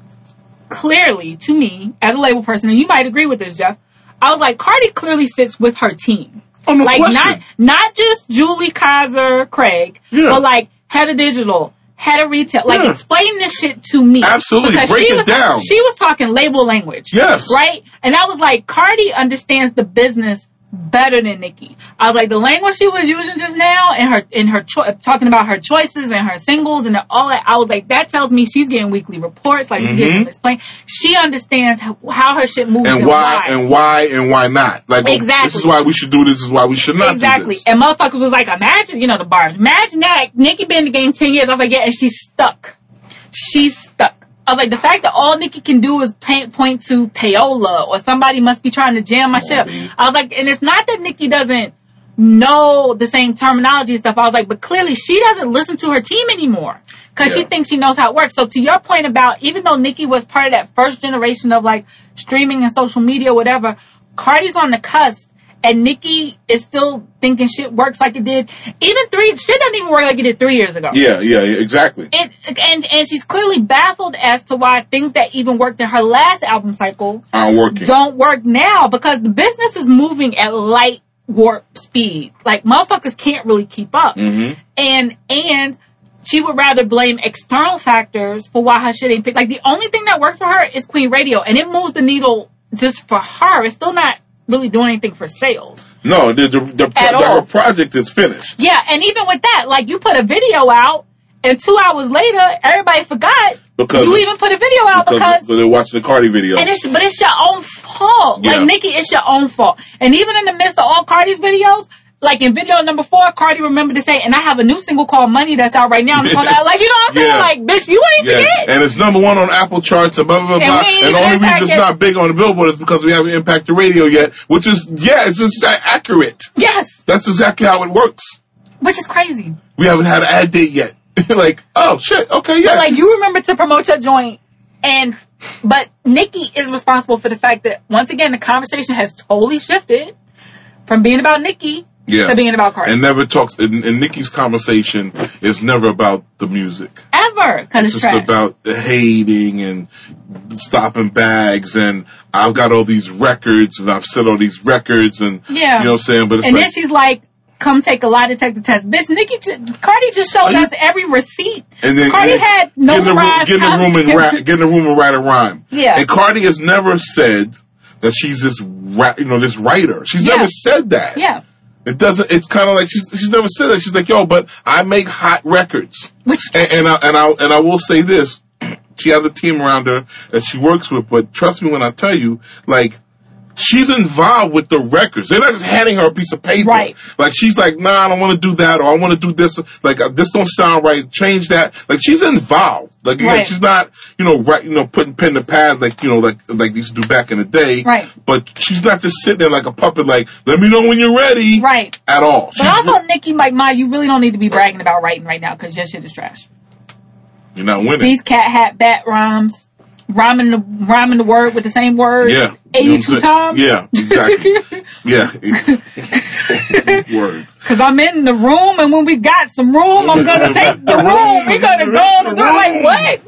clearly, to me, as a label person, and you might agree with this, Jeff, I was like, Cardi clearly sits with her team. Oh, no like question. not not just Julie Kaiser Craig, Yeah. but like head of digital, head of retail. Like Yeah. explain this shit to me. Absolutely. Because Break she it was, down. She was talking label language. Yes. Right? And I was like, Cardi understands the business better than Nicki. I was like, the language she was using just now and her in her cho- talking about her choices and her singles and all that, I was like, that tells me she's getting weekly reports, like she's getting them explained. She understands how, how her shit moves and, and why and why and why not? Like, oh, Exactly. this is why we should do this. This is why we should not Exactly. do this. And motherfuckers was like, imagine, you know, the bars. Imagine that. Nicki been in the game ten years. I was like, yeah, and she's stuck. She's stuck. I was like, the fact that all Nicki can do is paint, point to payola or somebody must be trying to jam my shit up. I was like, and it's not that Nicki doesn't know the same terminology and stuff. I was like, but clearly she doesn't listen to her team anymore because she Yeah. thinks she knows how it works. So to your point about, even though Nicki was part of that first generation of like streaming and social media, whatever, Cardi's on the cusp. And Nicki is still thinking shit works like it did. Even three, shit doesn't even work like it did three years ago. Yeah, yeah, yeah, exactly. And, and and she's clearly baffled as to why things that even worked in her last album cycle Aren't working. don't work now because the business is moving at light warp speed. Like motherfuckers can't really keep up. Mm-hmm. And and she would rather blame external factors for why her shit ain't picked. Like the only thing that works for her is Queen Radio, and it moves the needle just for her. It's still not really doing anything for sales. No, the the, the, At the all. her project is finished. Yeah, and even with that, like you put a video out, and two hours later, everybody forgot Because- you even put a video out Because, because. they're watching the Cardi video. and it's, but it's your own fault. Yeah. Like, Nicki, it's your own fault. And even in the midst of all Cardi's videos, like in video number four, Cardi remembered to say, and I have a new single called Money that's out right now. And it's on that. Like, you know what I'm saying? Yeah. Like, bitch, you ain't Yeah, forget. and it's number one on Apple charts and blah blah blah. And blah. we ain't And the even only reason it's impacted- not big on the Billboard is because we haven't impacted radio yet, which is yeah, it's just that accurate. Yes. That's exactly how it works. Which is crazy. We haven't had an ad date yet. Like, oh shit, okay, yeah. Like, you remember to promote your joint. And, but Nicki is responsible for the fact that, once again, the conversation has totally shifted from being about Nicki yeah. to being about Cardi. And never talks. And, and Nicki's conversation is never about the music. Ever. Because It's it's, just trash. about the hating and stopping bags, and I've got all these records, and I've set all these records, and Yeah. you know what I'm saying. But it's and like, then she's like, come take a lie detector test. Bitch, Nicki, ju- Cardi just showed you- us every receipt. and then Cardi and had get in the room, notarized get in the room and timestamps. ra- get in the room and write a rhyme. Yeah. And Cardi has never said that she's this, ra- you know, this writer. She's Yeah. never said that. Yeah. It doesn't. It's kind of like she's she's never said that. She's like, yo, but I make hot records. Which and, and I and I and I will say this: she has a team around her that she works with. But trust me when I tell you, like, she's involved with the records. They're not just handing her a piece of paper. Right. Like, she's like, nah, I don't want to do that, or I want to do this. Like, uh, this don't sound right. Change that. Like, she's involved. Like, again, Right. she's not, you know, right, you know, putting pen to pad like, you know, like like they used to do back in the day. Right. But she's not just sitting there like a puppet. Like, let me know when you're ready. Right. At all. But She's- also, Nikki, like, Ma, you really don't need to be bragging about writing right now because your shit is trash. You're not winning. These cat, hat, bat rhymes, rhyming the rhyming the word with the same word, Yeah. You know what I'm eighty-two saying? times. Yeah, exactly. Yeah. Word. Because I'm in the room, and when we got some room, I'm gonna take the room. We're gonna go to the like what,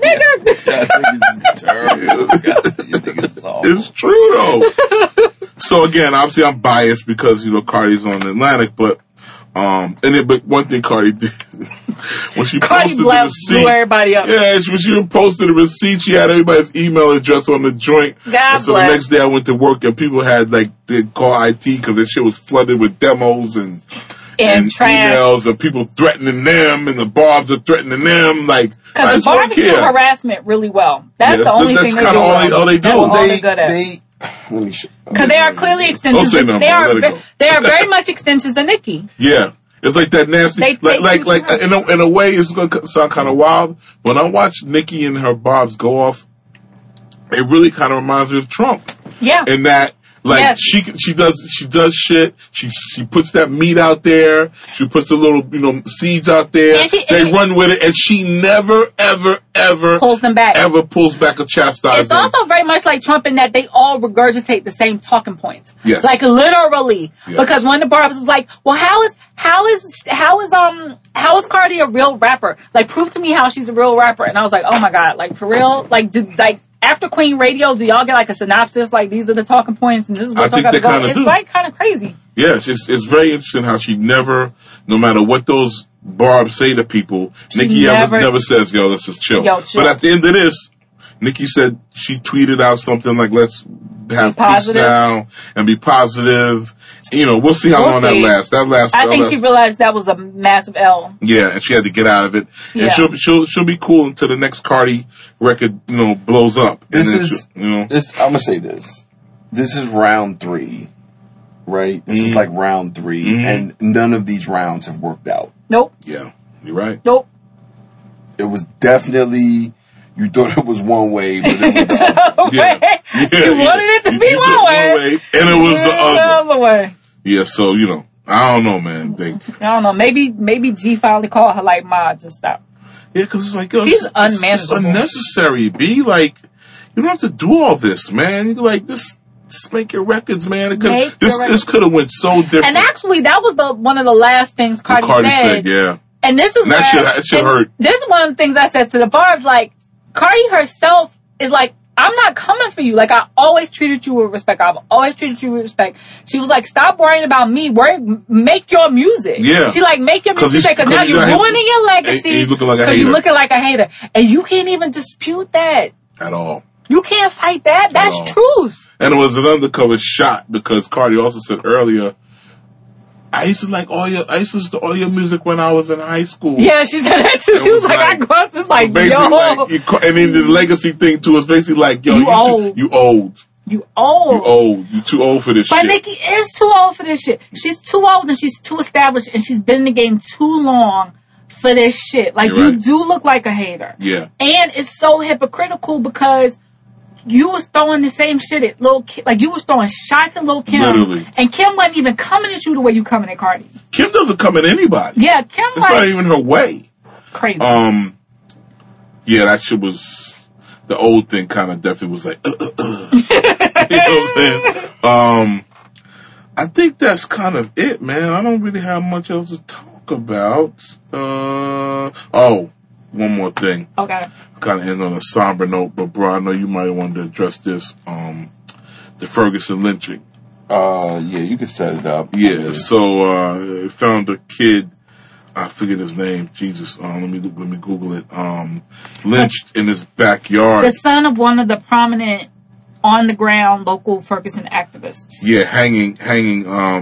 nigga? It's true though. So again, obviously I'm biased because, you know, Cardi's on the Atlantic, but um and then but one thing Cardi did when she Cardi posted the blew receipt, everybody up. yeah, she, when she posted the receipt, she had everybody's email address on the joint. God and so bless. the next day I went to work and people had like they call I T because their shit was flooded with demos and And, and trash. emails of people threatening them, and the Barbs are threatening them. Like, I Because just the don't Barbies do care. harassment really well. That's Yeah, the only that's thing they kinda do. all they- well. all they do. That's all they, they're good at. they, let me sh- Because they are clearly extensions. say Of, no they more. are. Let it ve- go. They are very much extensions of Nikki. Yeah, it's like that nasty. They Like, take like, you like through. in a, in a way, it's going to sound kind of wild. When I watch Nikki and her Barbs go off, it really kind of reminds me of Trump. Yeah. In that, like, Yes. she she does she does shit. She she puts that meat out there. She puts the little, you know, seeds out there. And she- they and- run with it, and she never ever ever Pulls them back. Ever pulls back a chastisement. It's also very much like Trump in that they all regurgitate the same talking points. Yes. Like literally. Yes. Because one of the Barbs was like, well, how is, how is, how is, um, how is Cardi a real rapper? Like, prove to me how she's a real rapper. And I was like, oh my God, like for real? Like, do, like, after Queen Radio, do y'all get like a synopsis? Like, these are the talking points and this is I what's think going to they go. kinda It's do. like kind of crazy. Yeah, it's, it's it's very interesting how she never, no matter what those Barbs say to people, She Nikki never- ever never says, "Yo, let's just chill." Yo, chill. But at the end of this, Nikki said she tweeted out something like, "Let's have peace positive. now and be positive." You know, we'll see how We'll long see. that lasts. That lasts. I that think lasts- she realized that was a massive L. Yeah, and she had to get out of it. Yeah. And she'll she'll she'll be cool until the next Cardi record, you know, blows up. And This then is, she'll- you know, this, I'm gonna say this. This is round three, right? This Mm-hmm. is like round 3 and none of these rounds have worked out. Nope. yeah, you're right. Nope. It was definitely, you thought it was one way, but it was the other. Yeah. Yeah, You wanted it to You- be you one did way. and it was the other. other way. Yeah, so you know, I don't know, man. They, I don't know. Maybe maybe G finally called her like, Ma, just stop. yeah, because it's like yo, She's it's, it's just unmanageable. unnecessary. Be like, you don't have to do all this, man. You can, like just just make your records, man. It could Make this your records. this could have went so different. And actually, that was the one of the last things Cardi, Cardi said. said, yeah. And this is And that where, shit- that shit and hurt. This is one of the things I said to the Barbs. Like, Cardi herself is like, I'm not coming for you. Like, I always treated you with respect. I've always treated you with respect. She was like, stop worrying about me. Worry, make your music. Yeah. She like, make your 'Cause music he's- because now 'cause you're you got- ruining your and- legacy. and you looking like a Because you're hater. looking like a hater. And you can't even dispute that. At all. You can't fight that. That's all. truth. And it was an undercover shot because Cardi also said earlier, I used to like all your, I used to listen to all your music when I was in high school. Yeah, she said that too. It She was, was like, I like- grew up. It's like, Basically, yo, like, you, ca- and then the legacy thing too is basically like, yo, You you, too, old. you old, you old. you old, you too old for this But shit. Nikki is too old for this shit. She's too old and she's too established and she's been in the game too long for this shit. Like, You're you right. do look like a hater. Yeah. And it's so hypocritical because you was throwing the same shit at Lil Kim. Like, you was throwing shots at Lil Kim. Literally. And Kim wasn't even coming at you the way you coming at Cardi. Kim doesn't come at anybody. Yeah, Kim It's like not even her way. crazy. Um, yeah, that shit was the old thing. Kind of definitely was like, uh, uh, uh. You know what I'm saying? Um, I think that's kind of it, man. I don't really have much else to talk about. Uh, oh, one more thing. okay. Kind of end on a somber note, but bro, I know you might want to address this. Um, the Ferguson lynching. Uh, yeah, you can set it up. Yeah, so uh, found a kid. I forget his name. Jesus, uh, let me let me Google it. Um, lynched in his backyard. The son of one of the prominent on the ground local Ferguson activists. Yeah, hanging, hanging um,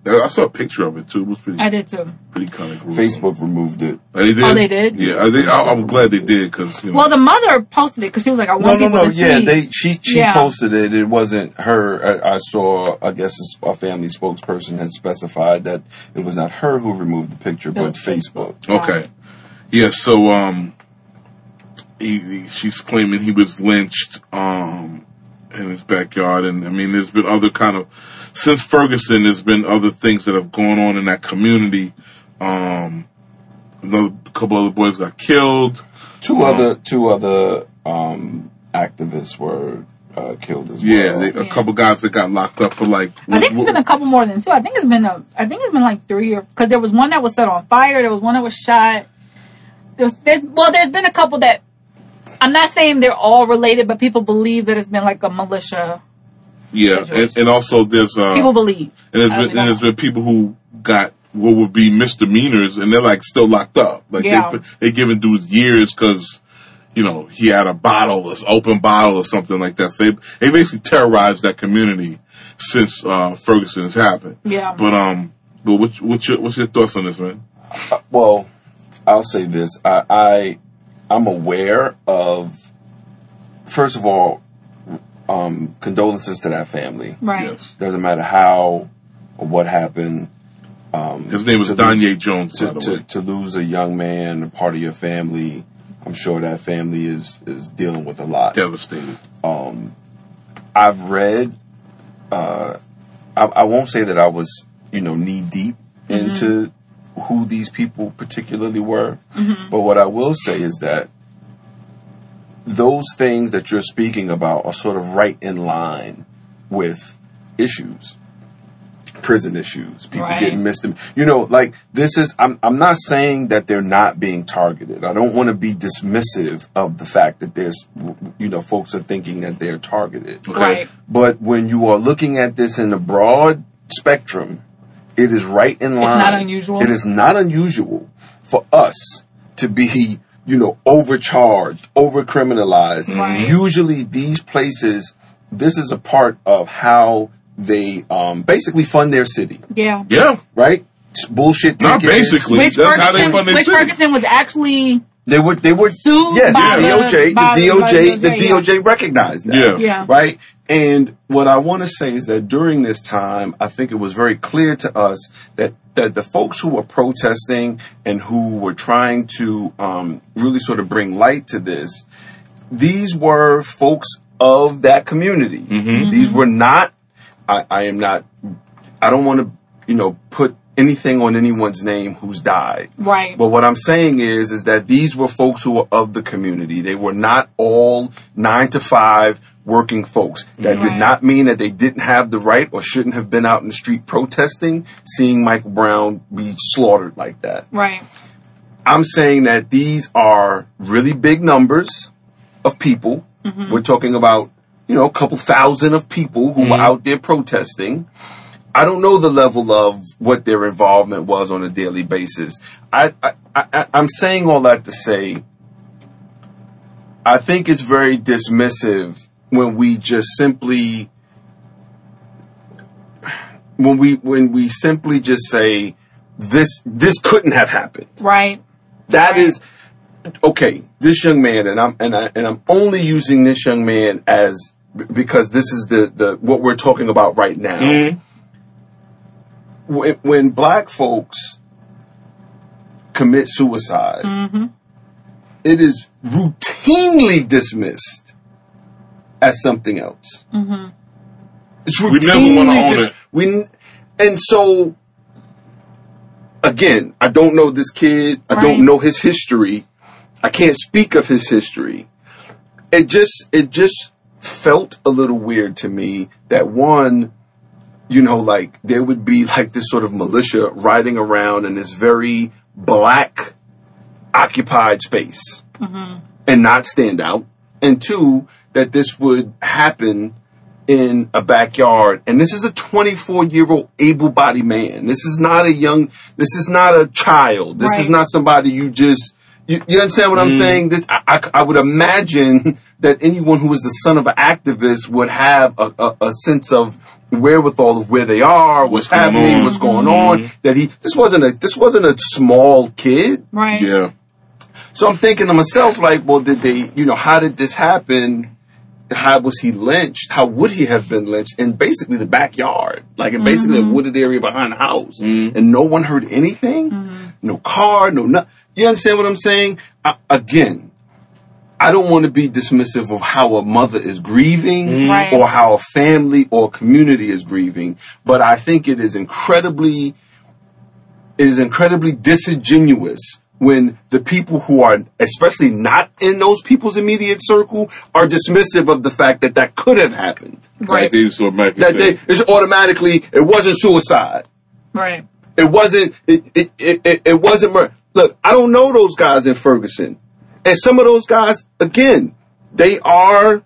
I saw a picture of it too. It was pretty. I did too. Pretty kind of gruesome. Facebook removed it. Oh, they did. Oh, they did. Yeah, I think, I, I'm glad they did because you know. Well, the mother posted it because she was like, "I No, want no, people no. to Yeah, see." they she she Yeah. posted it. It wasn't her. I, I saw. I guess a family spokesperson had specified that it was not her who removed the picture, but was Facebook. Facebook. Okay. Yeah. So um, he, he, she's claiming he was lynched um in his backyard, and I mean, there's been other kind of since Ferguson. There's been other things that have gone on in that community. Um, another couple other boys got killed. Two Um, other two other um, activists were uh, killed as Yeah, well. they, a Yeah. couple guys that got locked up for like. I think it's been a couple more than two. I think it's been a. I think it's been like three or because there was one that was set on fire. There was one that was shot. There's, there's well, there's been a couple that. I'm not saying they're all related, but people believe that it's been like a militia. Yeah, and, and also there's uh, People believe. and there's I been mean, and there's been people who got what would be misdemeanors, and they're like still locked up. Like Yeah. they they giving dudes years because you know he had a bottle, this open bottle or something like that. So they they basically terrorized that community since uh, Ferguson has happened. Yeah. But um, but what's what's your what's your thoughts on this, man? Well, I'll say this. I, I I'm aware of. First of all, um, condolences to that family. Right. Yes, Doesn't matter how or what happened. Um, his name was to Danye lose- Jones, To, by the to, way. to lose a young man, a part of your family, I'm sure that family is is dealing with a lot. Devastated. I've read. Uh, I, I won't say that I was, you know, knee deep into who these people particularly were, but what I will say is that those things that you're speaking about are sort of right in line with issues, prison issues, people Right. getting missed. You know, like this is. I'm. I'm not saying that they're not being targeted. I don't want to be dismissive of the fact that there's, you know, folks are thinking that they're targeted. Okay. Right. But when you are looking at this in a broad spectrum, it is right in line. not unusual. It is not unusual for us to be, you know, overcharged, overcriminalized. Right. Usually these places, this is a part of how they um, basically fund their city, Yeah. Yeah, right? It's bullshit Not tickets. basically. Which That's how they Ferguson, fund their which city. Ferguson was actually They were, they were, Sued yes, by the the- D O J, by the the- D O J, by the the D O J, D O J recognized that. Yeah. Yeah. Right? And what I want to say is that during this time, I think it was very clear to us that, that the folks who were protesting and who were trying to um, really sort of bring light to this, these were folks of that community. These were not, I, I am not, I don't want to, you know, put anything on anyone's name who's died. Right. But what I'm saying is, is that these were folks who were of the community. They were not all nine to five working folks. That did Right. not mean that they didn't have the right or shouldn't have been out in the street protesting, seeing Michael Brown be slaughtered like that. right. I'm saying that these are really big numbers of people. We're talking about, you know, a couple thousand of people who were out there protesting. I don't know the level of what their involvement was on a daily basis. I, I, I, I'm saying all that to say, I think it's very dismissive when we just simply, when we when we simply just say this this couldn't have happened. Right. That Right. is okay. This young man, and I'm and I and I'm only using this young man as because this is the the what we're talking about right now. When, when black folks commit suicide, it is routinely dismissed as something else. It's We never routinely wanna own dis- it. we and so again, I don't know this kid. I Right. don't know his history. I can't speak of his history. It just it just felt a little weird to me that one, you know, like there would be like this sort of militia riding around in this very black occupied space and not stand out. And two, that this would happen in a backyard. And this is a twenty-four year old able-bodied man. This is not a young, this is not a child. This is Right. not somebody you just, you, you understand what I'm saying? That I, I, I would imagine that anyone who is the son of an activist would have a, a, a sense of wherewithal of where they are, what's, what's happening, on. what's going mm-hmm. on. That he this wasn't a this wasn't a small kid. Right. Yeah. So I'm thinking to myself, like, well, did they, you know, how did this happen? How was he lynched? How would he have been lynched in basically the backyard, like in basically mm-hmm. a wooded area behind the house, mm-hmm. and no one heard anything, mm-hmm. no car, no nothing. You understand what I'm saying? I, again, I don't want to be dismissive of how a mother is grieving mm-hmm. right. or how a family or community is grieving, but I think it is incredibly, it is incredibly disingenuous when the people who are, especially not in those people's immediate circle, are dismissive of the fact that that could have happened. Right. Like they just automatically that they, it's automatically, it wasn't suicide. Right. It wasn't, it, it, it, it, it wasn't murder. Look, I don't know those guys in Ferguson. And some of those guys, again, they are,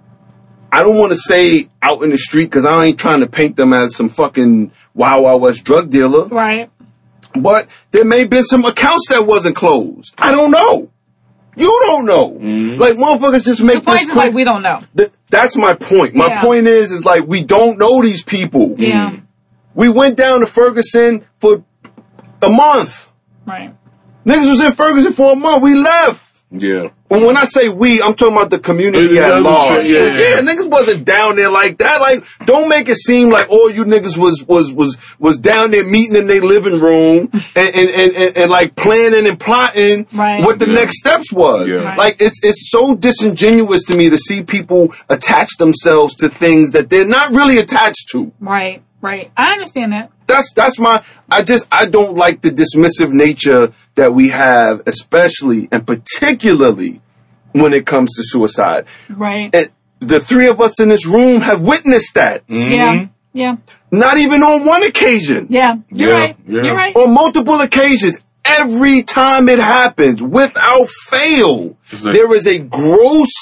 I don't want to say out in the street because I ain't trying to paint them as some fucking Wild Wild West drug dealer. Right. But there may have been some accounts that wasn't closed. I don't know. You don't know. Mm-hmm. Like, motherfuckers just make the point this is like we don't know. Th- that's my point. My yeah. point is, is like, we don't know these people. Yeah. Mm. We went down to Ferguson for a month. Right. Niggas was in Ferguson for a month. We left. Yeah. And when I say we, I'm talking about the community yeah, at large. Yeah, yeah, yeah, niggas wasn't down there like that. Like, don't make it seem like all you niggas was was was was down there meeting in their living room and and, and, and, and like planning and plotting right. what the yeah. next steps was. Yeah. Right. Like, it's it's so disingenuous to me to see people attach themselves to things that they're not really attached to. Right, right. I understand that. That's that's my. I just I don't like the dismissive nature that we have, especially and particularly when it comes to suicide. Right. And the three of us in this room have witnessed that. Mm-hmm. Yeah. Yeah. Not even on one occasion. Yeah. You're yeah. right. Yeah. You're right. On multiple occasions. Every time it happens, without fail, like, there is a gross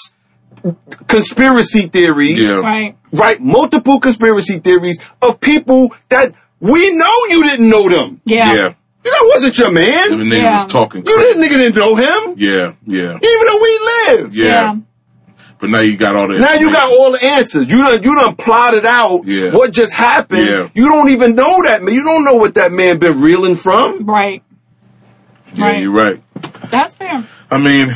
conspiracy theory. Yeah. Right. Right. Multiple conspiracy theories of people that we know you didn't know them. Yeah. Yeah. That wasn't your man. And the niggas yeah. was talking You crap. didn't nigga didn't know him. Yeah, yeah. Even though we live. Yeah. Yeah. But now you got all the Now you got all the answers. You done, you done plotted out yeah. what just happened. Yeah. You don't even know that man. You don't know what that man been reeling from. Right. Yeah, right. you're right. That's fair. I mean,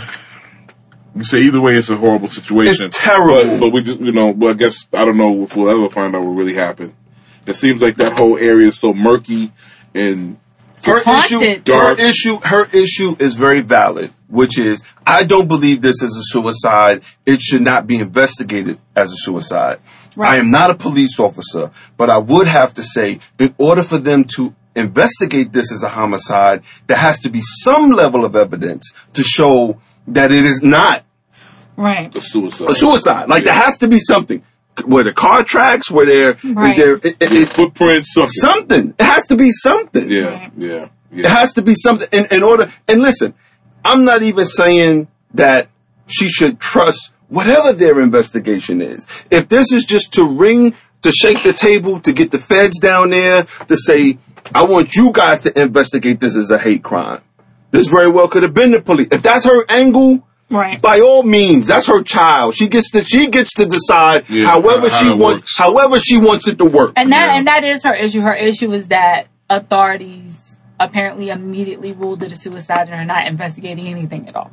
you say either way, it's a horrible situation. It's terrible. But, but we just, you know, well, I guess, I don't know if we'll ever find out what really happened. It seems like that whole area is so murky and her issue, haunted. her issue, her issue is very valid, which is I don't believe this is a suicide. It should not be investigated as a suicide. Right. I am not a police officer, but I would have to say, in order for them to investigate this as a homicide, there has to be some level of evidence to show that it is not right. a suicide. A suicide. Like yeah. there has to be something. Were there car tracks? Were there, right. is there, it, it, footprints, something. Something. It has to be something. Yeah, right. yeah, yeah. It has to be something in, in order. And listen, I'm not even saying that she should trust whatever their investigation is. If this is just to ring, to shake the table, to get the feds down there, to say, I want you guys to investigate this as a hate crime. This very well could have been the police. If that's her angle, right. by all means, that's her child. She gets to she gets to decide yeah, however how she wants works. however she wants it to work. And that yeah. and that is her issue. Her issue is that authorities apparently immediately ruled it a suicide and are not investigating anything at all.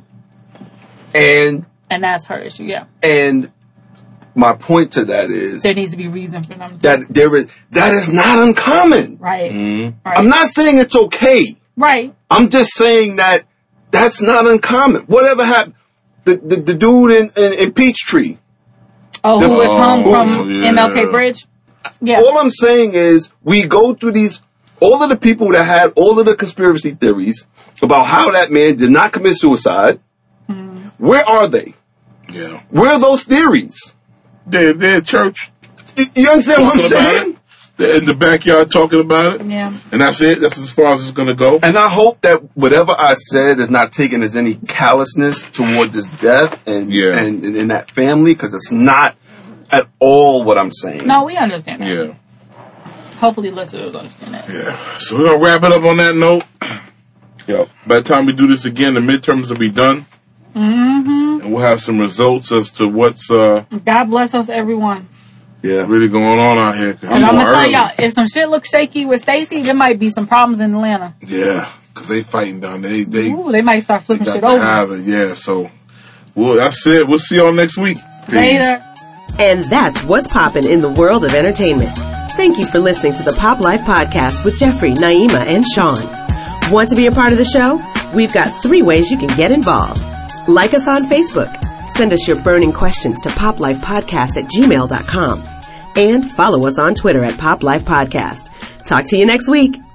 And and that's her issue, yeah. And my point to that is there needs to be reason for them to that there is that is not uncommon. Right. Mm-hmm. right. I'm not saying it's okay. Right. I'm just saying that that's not uncommon. Whatever happened, the the, the dude in, in, in Peachtree. Oh, the, who was hung oh, from yeah. M L K Bridge? Yeah. All I'm saying is we go through these, all of the people that had all of the conspiracy theories about how that man did not commit suicide, hmm. where are they? Yeah. Where are those theories? They're, they're at church. You understand what I'm saying? They're in the backyard talking about it. Yeah. And that's it. That's as far as it's going to go. And I hope that whatever I said is not taken as any callousness toward this death and yeah. and, and, and that family, because it's not at all what I'm saying. No, we understand that. Yeah. Hopefully listeners understand that. Yeah. So we're going to wrap it up on that note. Yep. By the time we do this again, the midterms will be done. Mm-hmm. And we'll have some results as to what's... Uh, God bless us, everyone. Yeah. really going on out here. And I'm, I'm more gonna tell early. y'all, if some shit looks shaky with Stacey, there might be some problems in Atlanta. Yeah, because they fighting down there. They, they, Ooh, they might start they flipping got shit to over. have it. Yeah, so well, that's it. We'll see y'all next week. Later. And that's what's poppin' in the world of entertainment. Thank you for listening to the Pop Life Podcast with Jeffrey, Naima, and Sean. Want to be a part of the show? We've got three ways you can get involved. Like us on Facebook. Send us your burning questions to poplifepodcast at gmail dot com. And follow us on Twitter at Pop Life Podcast. Talk to you next week.